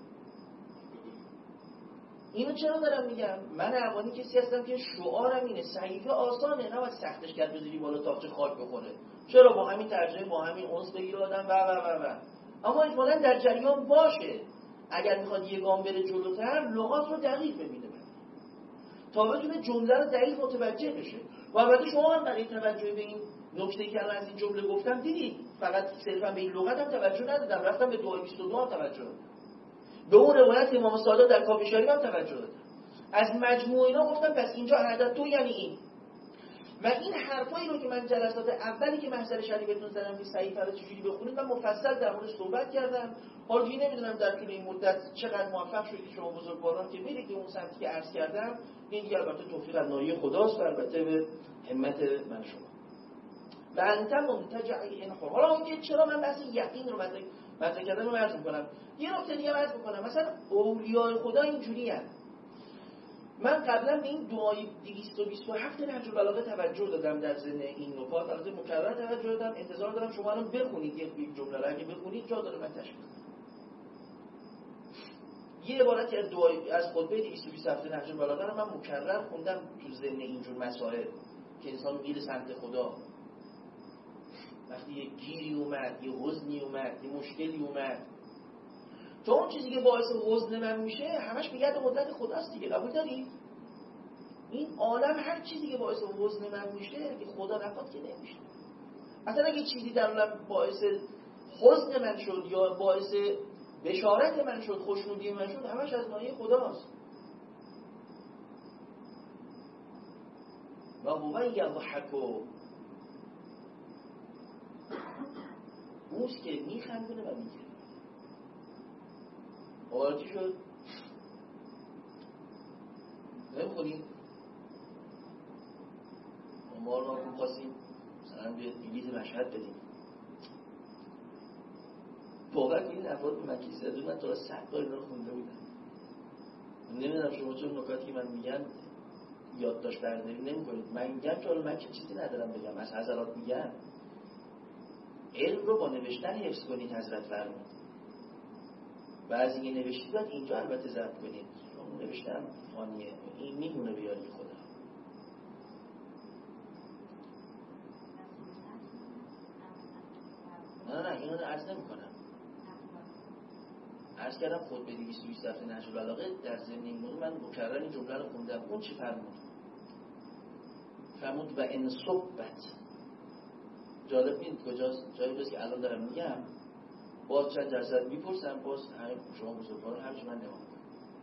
اینو چرا دارم میگم؟ من اوانی کسی هستم که شعارم اینه صحیفه آسانه، نباید سختش کرد بذاری بالا تاقچه خاک بخوره. چرا؟ با همین ترجمه با همین انس بگیره آدم و و و و اما اجمالاً در جریان باشه. اگر میخواد یه گام بره جلوتر لغات رو دقیق ببینه تا بتونه جمله رو دقیق متوجه بشه. و البته شما هم برای توجه به این نکته که الان از این جمله گفتم دیدید، فقط صرفا به این لغت هم توجه ندادم، رفتم به دعای بیست و دو هم توجه دادم، به اون روایت امام صادق در کافی شریف هم توجه دادم. از مجموع اینا گفتم پس اینجا عدد تو یعنی این. و این حرفایی رو که من جلسات اولی که محضر شریف بهتون زدم که صحیفه رو چجوری بخونید من مفصل در موردش صحبت کردم. حالا دیگه نمیدونم در طول این مدت چقدر موفق شدید شما بزرگواران که برید به اون سمتی که عرض کردم. این دیگه البته توفیق از ناحیه خداست و البته به همت من شما. و انت منتجع این خور. حالا اون که چرا من بحث یقین رو مطرح مطرح کردم رو عرض می‌کنم. یه نکته دیگه عرض می‌کنم. مثلا اولیاء خدا اینجوریه. من قبلا به این دعای دویست و بیست و هفت نهج البلاغه توجه دادم در ضمن این نکات، البته مکرر توجه دادم. انتظار دارم شما الان بخونید یک جمله رو، اگه بخونید جا داره من تشریح کنم. یه عبارتی از دعای از خطبه دویست و بیست و هفت نهج البلاغه رو من مکرر خوندم تو ضمن اینجور مسائل که انسان میره سمت خدا. وقتی یه گیری اومد، یه حزنی اومد، یه مشکلی اومد، تو اون چیزی که باعث حزن من میشه همش به ید قدرت خداست دیگه. قبول دارید؟ این عالم هر چیزی که باعث حزن من میشه که خدا نخواد که نمیشه. اصلا اگه چیزی در عالم باعث حزن من شد یا باعث بشارت من شد، خوشنودی من شد، همش از ناحیه خداست. و هو یضحک، اوست که میخندونه و میگه. حالا چی شد؟ نمیخونید؟ ما رو ناکن خواستیم مثلا به بلیت مشهد بدیم. باور کنید افراد به من کسی دادون من تا را صد بار اینا رو خونده بودم. نمیدونم شما چون نکاتی که من میگم یادداشت برداری نمی‌کنید. من میگم که حالا من که چیزی ندارم بگم، از حضرات میگم علم رو با نوشتن حفظ کنید. حضرت فرمود بعضی که نوشتید باید اینجا البته ضبط کنید، چون نوشتم فانیه، این میمونه بیاری خدا. نه نه اینو عرض نمی کنم. عرض کردم خود به دویست و بیست و هفت نهج البلاغه در ضمن این موضوع من مکرر این جمله رو خوندم. اون چی فرمود؟ فرمود و ان صبت. جالب این کجاست؟ جایی بس که الان دارم میگم باز چند درصد میپرسم، باز همه شما بزرگواران همش من نمام کنم.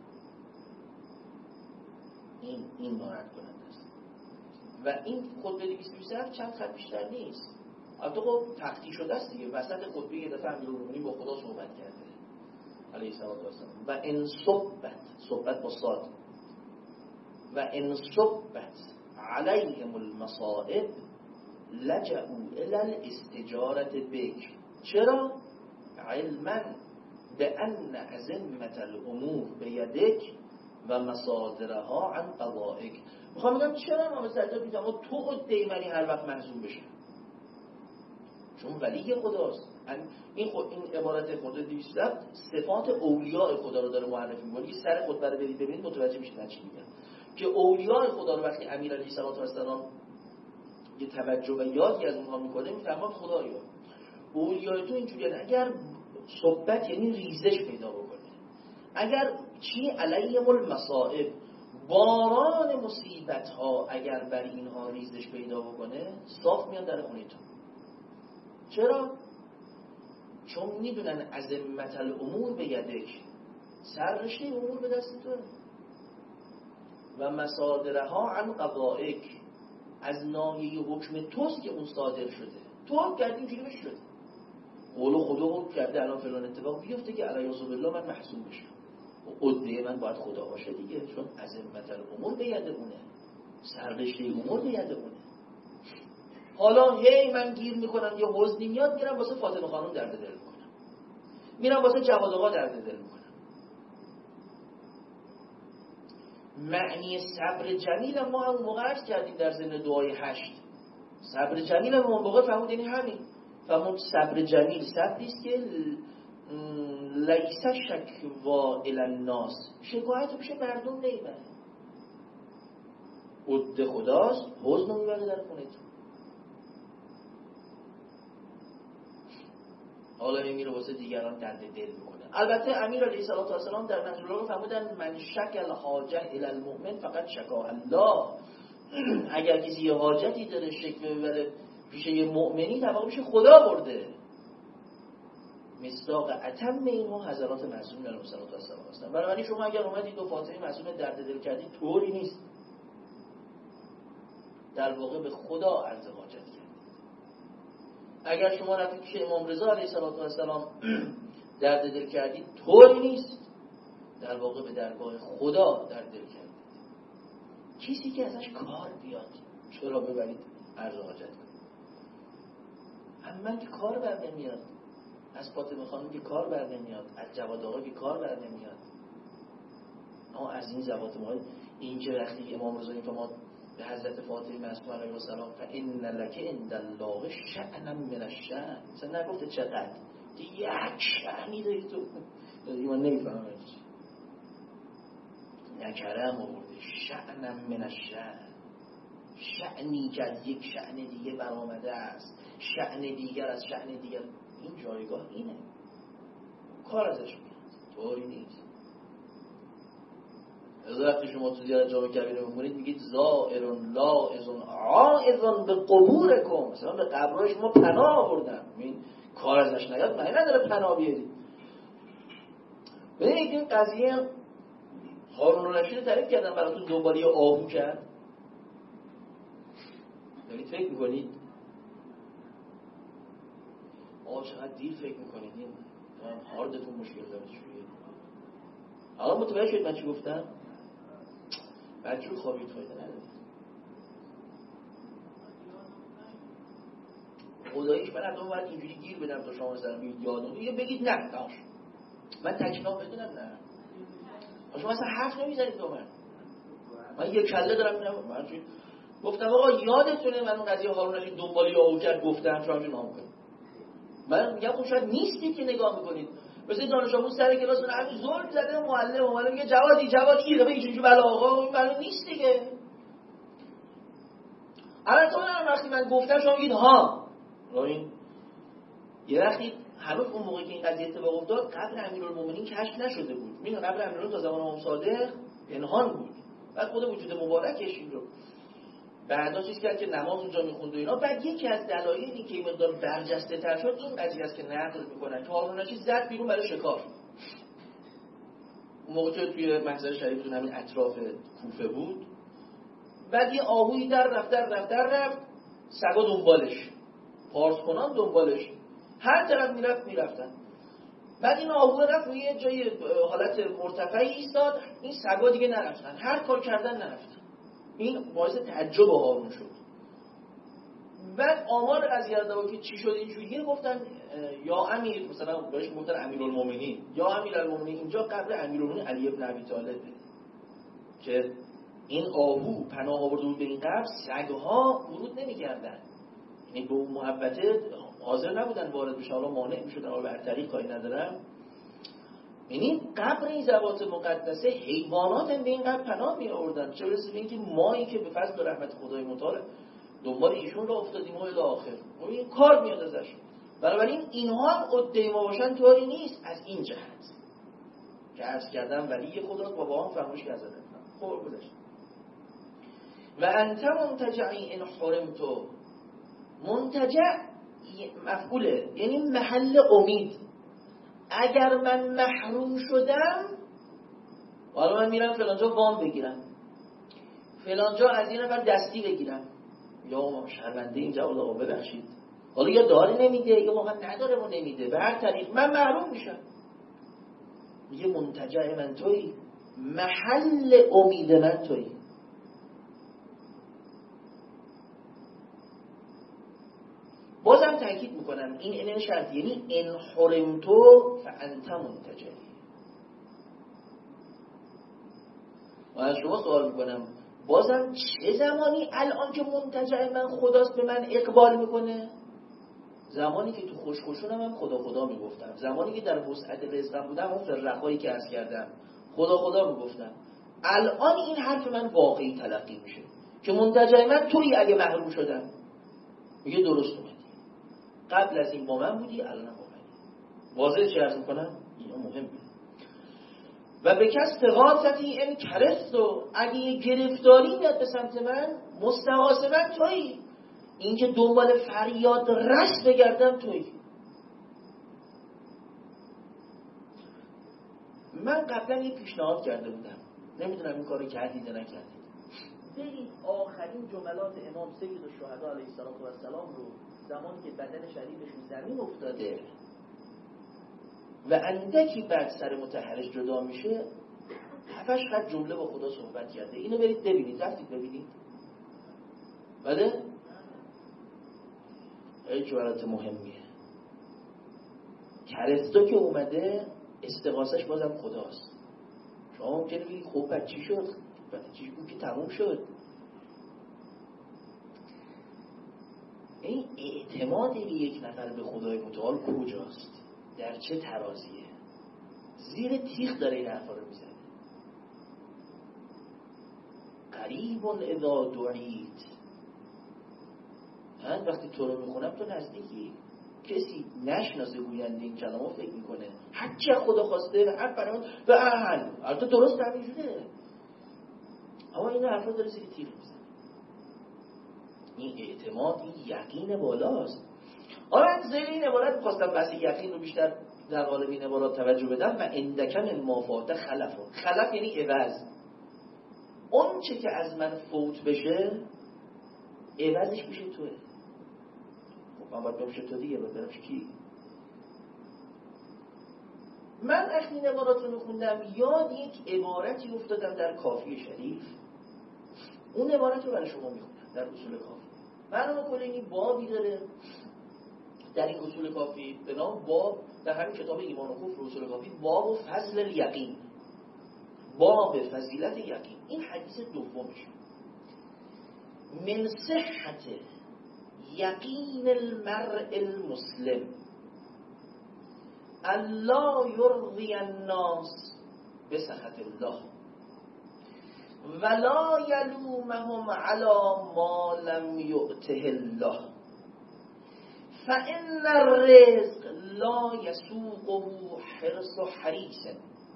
این این ناراحت کننده است. و این خطبه دویست و بیست و هفت چند خط بیشتر نیست. البته خب تقطیع شده است دیگه. وسط خطبه یه دفعه امیرالمومنین با خدا صحبت کرده علیه السلام و ان صبت، صحبت با صاد، و ان صبت علیهم المصائب لجأوا الى الاستجارة بک. چرا؟ علما بأن أزمة الأمور بيدك و مصادرها عن قضائك. میخوام بگم چرا ما سجاد میگم تو عده منی هر وقت محزون بشه، چون ولی خداست. این خود این عبارت خود دویست و هفت صفات اولیاء خدا رو داره معرفی می‌کنه. یه سر خطبه رو برید ببینید متوجه میشید من چی میگم، که اولیاء خدا رو وقتی امیر علیه السلام یه توجه و یادی از اونها میکنه میفهمن خدایا اولیاء تو اینجوریه. اگر صحبت یعنی ریزش پیدا بکنه، اگر چی علیهم المصائب، باران مصیبت ها اگر بر اینها ریزش پیدا بکنه، صاف میان در خونه تو. چرا؟ چون میدونن عظمت الامور به یدک، سررشته امور به دست تو و مصادرها عن قضائک، از ناحیه حکم توست که اون صادر شده. تو هم کردی اینجوری بشه شده، قول خدا حکم کرده الان فلان اتفاق بیفته که علیه بالله من محسوب بشم و عدله من باید خدا باشه دیگه، چون عظمت الامور به ید اونه، سررشته امور به ید اونه. حالا هی من گیر میکنم یا حزنی میاد میرم واسه فاطمه خانم درد دل میکنم، میرم واسه جواد آقا درد دل میکنم. معنی صبر جمیل ما هم موقع عرض کردیم در ضمن دعای هشت. صبر جمیل هم موقع فهمود یعنی همین، فهمود صبر جمیل صبری است که لیس شکوا الی الناس، شکایت پیش مردم نمیبره، عده خداست، حزن میبره در خونه تو. حالا میره واسه دیگران درد دل میکنه. البته امیر علیه السلام در نهج البلاغه فرمودن من شک الحاجه الی المؤمن فقط شکا الله. اگر کسی یه حاجتی داره شکوه ببره پیش یه مؤمنی، در واقع پیش خدا برده. مصداق اتم اینها حضرات معصومین علیهم السلام هستن. بنابراین شما اگر اومدید و فاطمه معصومه درد دل کردید، طوری نیست. در واقع به خدا عرض حاجت کردید. اگر شما رفتید پیش امام رضا علیه السلام درد دل کردید، طوری نیست، در واقع به درگاه خدا درد دل کردید. کسی که ازش کار بیاد چرا ببرید عرض حاجت کنید؟ من که کار بر نمیاد، از فاطمه خانم که کار بر نمیاد، از جواد آقا که کار بر نمیاد. اما از این زبات ما این که وقتی امام رضا فرمود به حضرت فاطمه معصومه علیها السلام فإن لك عند الله شأنا من الشأن، مثلا نگفته چقدر، یک شأنی داری تو، من نمیفهمم چی نکرم آورده، شأنا من الشأن، شأنی که از یک شأن دیگه برآمده است، شأن دیگر از شأن دیگر. این جایگاه اینه، کار ازش میاد، طوری نیست. از وقتی شما تو زیارت جامع کبیره می‌کنید میگید زائرون لاعظون عائظون به قبورکم، مثلا به قبرهای شما پناه آوردن. این کار ازش نیاد، معنی نداره پناه بیارید. ببینید این قضیه هارون الرشید تعریف کردن براتون، دنبالی آهو کرد. دارید فکر می‌کنید آه چقدر دیر فکر می‌کنید، این هاردتون مشکل داره چجوریه؟ حالا متوجه شدید من چی گفتم؟ بچه‌ها خوابید، فایده نداره. خداییش من الان باید اینجوری گیر بدم تا شما مثلا بگید یادم یه بگید نه تاش من تکلیفم بدونم، نه شما مثلا حرف نمیزنید تو من من یه کله دارم میرم. من چی گفتم آقا یادتونه من اون قضیه هارون الرشید دنبالی آهو کرد گفتم شما چه نام کنید؟ من میگم خب شاید نیستید که نگاه میکنید. مثل دانش آموز سر کلاس اون همین ظلم زده معلم معلم میگه جوادی جواد ایره به اینجوری بلا آقا این معلوم نیست دیگه. الان تو من وقتی من گفتم شما میگید ها. این یه وقتی هنوز اون موقعی که این قضیه اتفاق افتاد قبر امیرالمومنین کشف نشده بود. میدون قبر امیرالمومنین تا زمان امام صادق پنهان بود. بعد خود وجود مبارکش این رو بعدا چیز کرد که نماز اونجا میخوند و اینا. بعد یکی از دلایلی که این مقدار برجسته تر شد این قضیه است که نقل میکنن که هارون الرشید زد بیرون برای شکار. اون موقع که توی محضر شریفتون همین اطراف کوفه بود، بعد یه آهویی در رفت در رفت در رفت سگا دنبالش، پارس کنان دنبالش، هر طرف میرفت میرفتن. بعد این آهو رفت روی یه جای حالت مرتفعی ایستاد، این سگا دیگه نرفتن، هر کار کردن نرفتن. این باعث تعجب هارون شد. بعد آمار قضیه رو که چی شد اینجوریه گفتن یا امیر، مثلا بهش گفتن امیرالمومنین، یا امیرالمومنین اینجا قبر امیرالمومنین علی ابن ابی طالب که این آهو پناه آورده بود به این قبر، سگها ورود نمی‌کردن، یعنی به اون محبته حاضر نبودن وارد بشن، حالا مانع می‌شدن، حالا بر طریق کاری ندارم. یعنی قبر این ذوات مقدسه حیوانات هم به این قبر پناه می آوردن، چه برسه به اینکه مایی که به فضل و رحمت خدای متعال دنبال ایشون رو افتادیم و الی آخر و این کار میاد ازش. بنابراین اینها هم عده ما باشن طوری نیست از این جهت که عرض کردم ولی خدا و با هم فرموش کردن خب بودش. و انت منتجعی این حرمتو، منتجع مفعوله یعنی محل امید. اگر من محروم شدم حالا من میرم فلانجا وام بگیرم، فلانجا از این نفر دستی بگیرم، یا ما شرمنده این جواب آقا ببخشید، حالا یا داره نمیده یا واقعا نداره و نمیده، به هر طریق من محروم میشم. میگه منتجع من تویی، محل امید من تویی. بازم تاکید میکنم این این شرط، یعنی ان حرمتو فانت منتجع. و از شما سوال میکنم بازم چه زمانی الان که منتجع من خداست به من اقبال میکنه؟ زمانی که تو خوشخوشونم هم خدا خدا میگفتم، زمانی که در وسعت رزقم بودم اون فرخایی که عرض کردم خدا خدا میگفتم. الان این حرف من واقعی تلقی میشه که منتجع من تویی اگه محروم شدم. میگه درست اومدی، قبل از این با من بودی الان هم با منی. واضح چه عرض میکنم؟ اینا مهمه. و به کس تغاثتی این کرستو، اگه یه گرفتاری میاد به سمت من مستغاثه من تویی، این که دنبال فریاد رس بگردم تویی. من قبلا یه پیشنهاد کرده بودم، نمیدونم این کارو کردید یا نکردید. برید آخرین جملات امام سید الشهدا علیه السلام رو زمانی که بدن شریفشون زمین افتاده و اندکی بعد سر متحرش جدا میشه، هفتش خط جمله با خدا صحبت کرده. اینو برید ببینید، رفتید ببینید. بله؟ این جملات مهمیه. کرستا که اومده استغاثش بازم خداست. شما ممکنه بگید خب بعد چی شد؟ بعد چی بود که تموم شد؟ این اعتماد یک نفر به خدای متعال کجاست؟ در چه ترازیه؟ زیر تیغ داره این حرفا رو میزنه. قریب اذا دعیت، من وقتی تو رو میخونم تو نزدیکی. کسی نشناسه گوینده این کلامو فکر میکنه هرچی خدا خواسته و هر برامون و اهل البته درست همینجوره، اما این حرفا داره زیر تیغ میزنه. این اعتماد، این یقین بالاست. آره زیر این عبارت میخواستم بحث یقین رو بیشتر در قالب این عبارات توجه بدم. و اندکم مافات خلف، خلف یعنی عوض. اون چه که از من فوت بشه عوضش میشه توه. خب من باید بمشه تو دیگه، باید برمش کی؟ من وقتی این عبارات رو میخوندم یاد یک عبارتی افتادم در کافی شریف. اون عبارت رو برای شما میخونم در اصول کافی. برنامه کلینی بابی داره در این اصول کافی به نام باب، در همین کتاب ایمان و کفر اصول کافی، باب و فضل الیقین، باب فضیلت یقین. این حدیث دومشه. من صحت یقین المرء المسلم الله یرضی الناس بسخط الله ولا یلومهم علی ما لم یؤته الله فإن الرزق لا يسوقه حرص حریص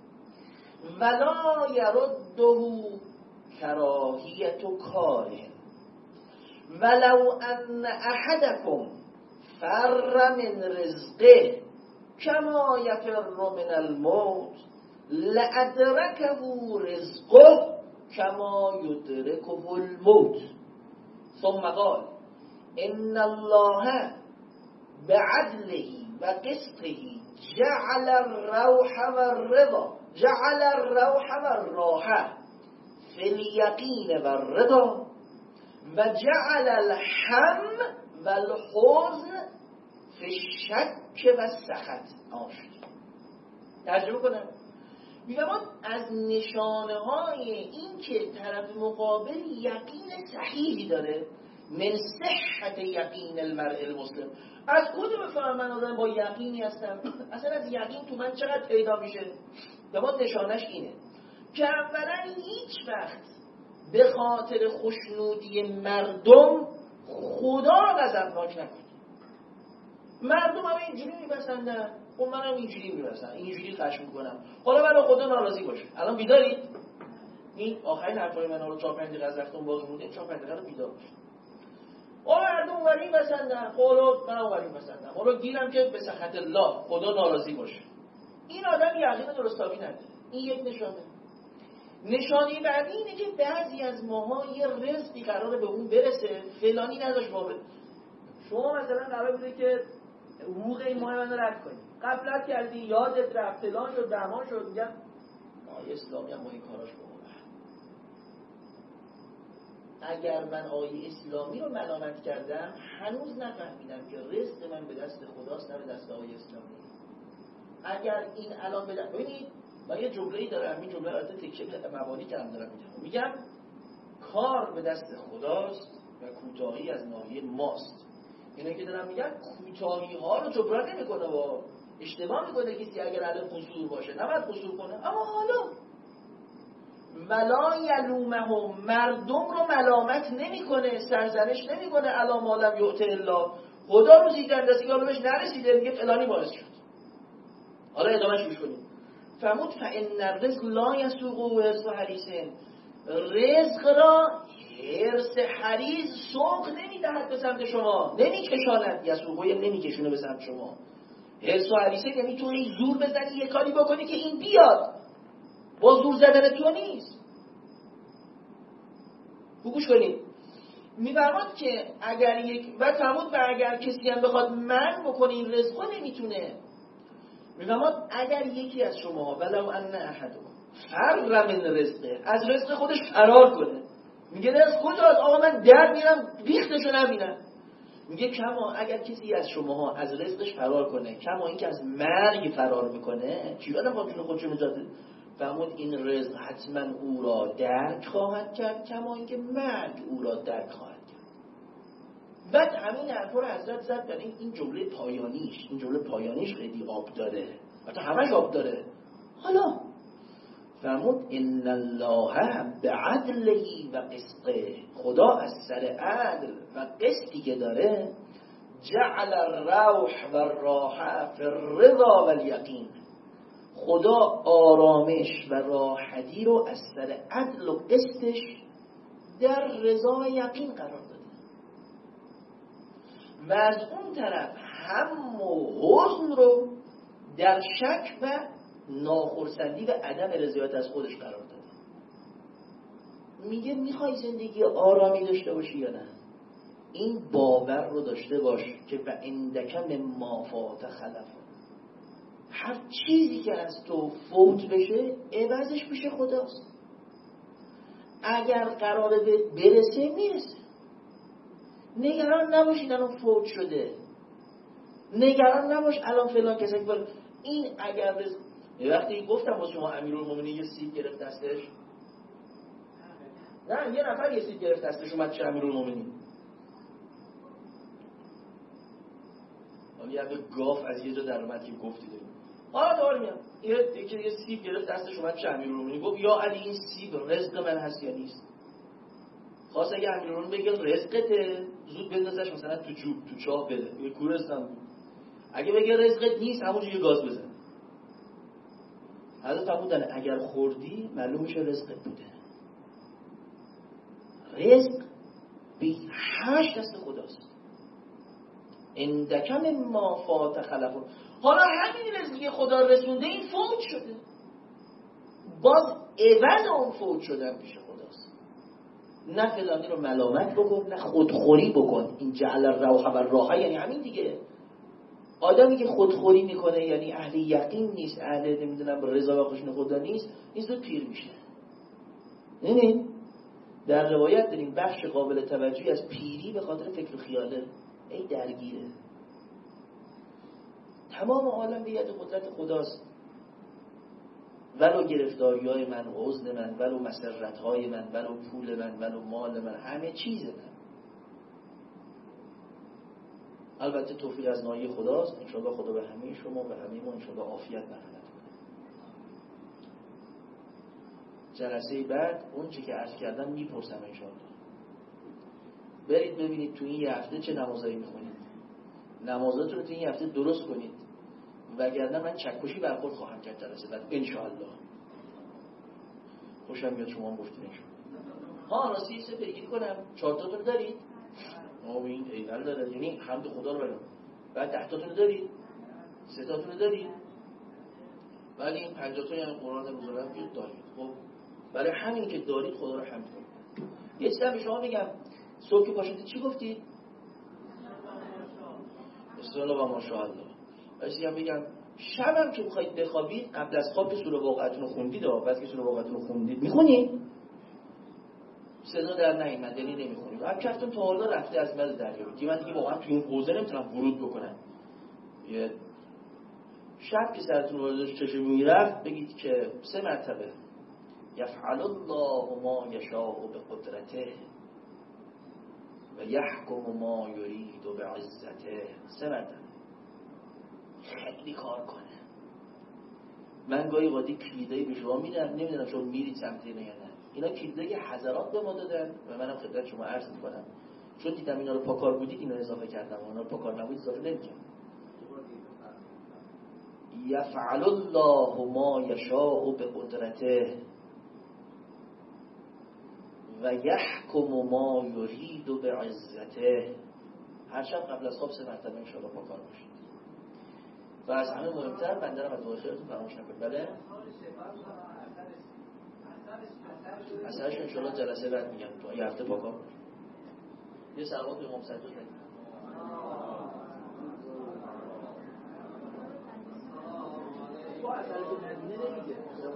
ولا يرده کراهیت کاره ولو ان احدكم فر من رزقه كما يفر من الموت لأدركه رزقه كما يدركه الموت ثم قال ان الله بعدله وقسطه جعل الروح والرضا جعل الروح والراحة في اليقين والرضا وجعل الهم والحزن في الشك والسخط. ترجمه کنم. میگم از نشانه های این که طرف مقابل یقین صحیحی داره، من صحت یقین المرء المسلم، از کجا بفهمم من آدم با یقینی هستم؟ اصلا از یقین تو من چقدر پیدا میشه؟ دمات نشانش اینه که اولا هیچ وقت به خاطر خوشنودی مردم خدا غضبناک نکنه. مردم هم اینجوری میپسندن، خب منم اینجوری میپسندم، اینجوری خشم میکنم، حالا برای خدا ناراضی باشه. الان بیدارید؟ این آخرین حرفای من رو چهار پنج دقیقه از وقتون باقی مونده، چهار پنج دقیقه رو بیدار باشه. حالا مردم اونوری پسندن، حالا من اونوری پسندم، حالا گیرم که به سخط الله خدا ناراضی باشه. این آدم یقین درستابی نداره. این یک نشانه. نشانه بعدی اینه که بعضی از ماها یه رزقی قراره به اون برسه فلانی نداشت ما بده. شما مثلا قرار بوده که حقوق این ماه من رد کنی، غفلت کردی، یادت رفت، فلان شد، بهمان شد، میگن آیه اسلامی هم با این کاراش بکنه. اگر من آیه اسلامی رو ملامت کردم هنوز نفهمیدم که رزق من به دست خداست نه به دست آیه اسلامی. اگر این الان بدم ببینید من یه جمله‌ای دارم، این جمله البته تکیه مبانی که هم دارم میگم میگم کار به دست خداست و کوتاهی از ناحیه ماست. اینا که دارم میگم کوتاهی ها رو جبران نمیکنه و اشتباه میکنه کسی اگر الان قصور باشه نباید قصور کنه، اما حالا ولا یلومهم، مردم رو ملامت نمیکنه، سرزنش نمیکنه الا ما لم یؤته الله، خدا رو زیدن دستی که بهش نرسیده میگه فلانی باعث شد. حالا ادامهش گوش کنید. فرمود فإن الرزق لا يسوق حرص حریص، رزق را حرص حریص سوق نمیدهد به سمت شما، نمیکشاند. یسوق یا نمیکشونه به سمت شما. حرص حریص یعنی تو این زور بزنی یه کاری بکنی که این بیاد، با زور زدن تو نیست. گوش کنید. میفرماد که اگر یک و فرمود و اگر کسی هم بخواد منع بکنه این رزقو نمیتونه. میفرماد اگر یکی از شما ولو ان احدکم حرم من رزقه، از رزق خودش فرار کنه، میگه رزق کجاست آقا من در میرم ریختشو نبینم، میگه کما اگر کسی از شماها از رزقش فرار کنه کما این که از مرگ فرار میکنه، چی آدم با جون خودشو نجات بده؟ فرمود این رزق حتما او را درک خواهد کرد کما اینکه مرگ او را درک خواهد کرد. بعد همین حرفا رو حضرت زد برای این این جمله پایانیش، این جمله پایانیش خیلی آب داره، حتی همش آب داره. حالا فرمود ان الله بعدله و قسطه، خدا از سر عدل و قسطی که داره جعل الروح و الراحه فی الرضا و الیقین، خدا آرامش و راحتی رو از سر عدل و قسطش در رضا و یقین قرار داده و از اون طرف هم و حزن رو در شک و ناخرسندی و عدم رضایت از خودش قرار داده. میگه میخوای زندگی آرامی داشته باشی یا نه؟ این باور رو داشته باش که و اندکم ما فات خلف، هر چیزی که از تو فوت بشه عوضش پیش خداست. اگر قراره برسه میرسه، نگران نباش این الان فوت شده، نگران نباش الان فلان کسی که این اگر رزق. یه وقتی گفتم واسه شما امیرالمومنین یه سیب گرفت دستش، نه یه نفر یه سیب گرفت دستش اومد چه امیرالمومنین، حالا یه گاف از یه جا در اومد که گفتی داریم. حالا دار میام یه یکی یه سیب گرفت دستش اومد چه امیرالمومنین گفت یا علی این سیب رزق من هست یا نیست؟ خواست اگه امیرالمومنین بگه رزقته زود بندازش مثلا تو جوب تو چاه بده، یه کورستان بود. اگه بگه رزقت نیست همونجوری یه گاز بزن. حضرت فرمودن اگر خوردی معلوم میشه رزقت بوده. رزق به هشت دست خداست. اندکم ما فات خلفون. حالا همین رزقی خدا رسونده این فوت شده، باز عوض اون فوت شدن پیش خداست. نه فلانی رو ملامت بکن، نه خودخوری بکن. این جعل الروح و الراحه یعنی همین دیگه. آدمی که خودخوری میکنه یعنی اهل یقین نیست، اهل نمیدونم رضا و خشن خدا نیست، این زود پیر میشه. ببینید در روایت داریم بخش قابل توجهی از پیری به خاطر فکر و خیاله، ای درگیره. تمام عالم به ید قدرت خداست، ولو گرفتاری های من و حزن من، ولو مسرت های من، ولو پول من، ولو مال من، همه چیز من. البته توفیق از ناحیه خداست. انشاءالله خدا به همه شما و همه ما انشاءالله عافیت مرحمت کنه. جلسه بعد اون چی که عرض کردم میپرسم انشاءالله. برید ببینید تو این یه هفته چه نمازایی میخونید، نمازاتون رو تو این یه هفته درست کنید، وگرنه من چکشی برخورد خواهم کرد جلسه بعد انشاءالله. خوشم میاد شما هم گفتید انشاءالله. ها راستی سه پیگیری کنم، چهارتاتون دارید؟ ما این ایول داره، یعنی حمد خدا رو برم. بعد ده تاتون دارید؟ سه تاتون دارید؟ ولی این پنجاه تا یعنی قرآن روزانه که دارید. خب برای همین که دارید خدا رو حمد کنید. یه چیزی به شما بگم، صبح که پاشید چی گفتید؟ بسم الله و ماشاءالله. واسه هم بگم شبم که بخواید بخوابید قبل از خواب سوره واقعتون رو خوندید، بعد که سوره واقعتون رو خوندید میخونید؟ صدا در نیامد دلی نمیخونید. هر کفتون تا حالا رفته از مد دریا که من دیگه واقعا تو این حوزه نمیتونم ورود بکنم. یه شب که سرتون وارد چشم میرفت بگید که سه مرتبه یفعل الله ما یشاء بقدرته و یحکم ما یرید بعزته. سه مرتبه خیلی کار کنه. من گاهی وقتی کلیدایی به شما میدم، نمیدونم شما میرید سمت اینا یا نه. اینا کلیدایی حضرات به ما دادن و منم خدمت شما عرض میکنم، چون دیدم اینا رو پاکار بودید اینا اضافه کردم، اونا رو پاکار نبودید اضافه نمیکنم. یفعل الله ما یشاء بقدرته و یحکم ما یرید بعزته. هر شب قبل از خواب سه مرتبه ان شاء الله پاکار باشید. و از همه مهمتر بنده رو از دعای خیرتون فراموش نکنید. بله اثرش انشالله جلسه بعد میگم، تو یه هفته پاکا یه سلوات به امام سجاد بگیم. تو اثر که مدینه نمیگه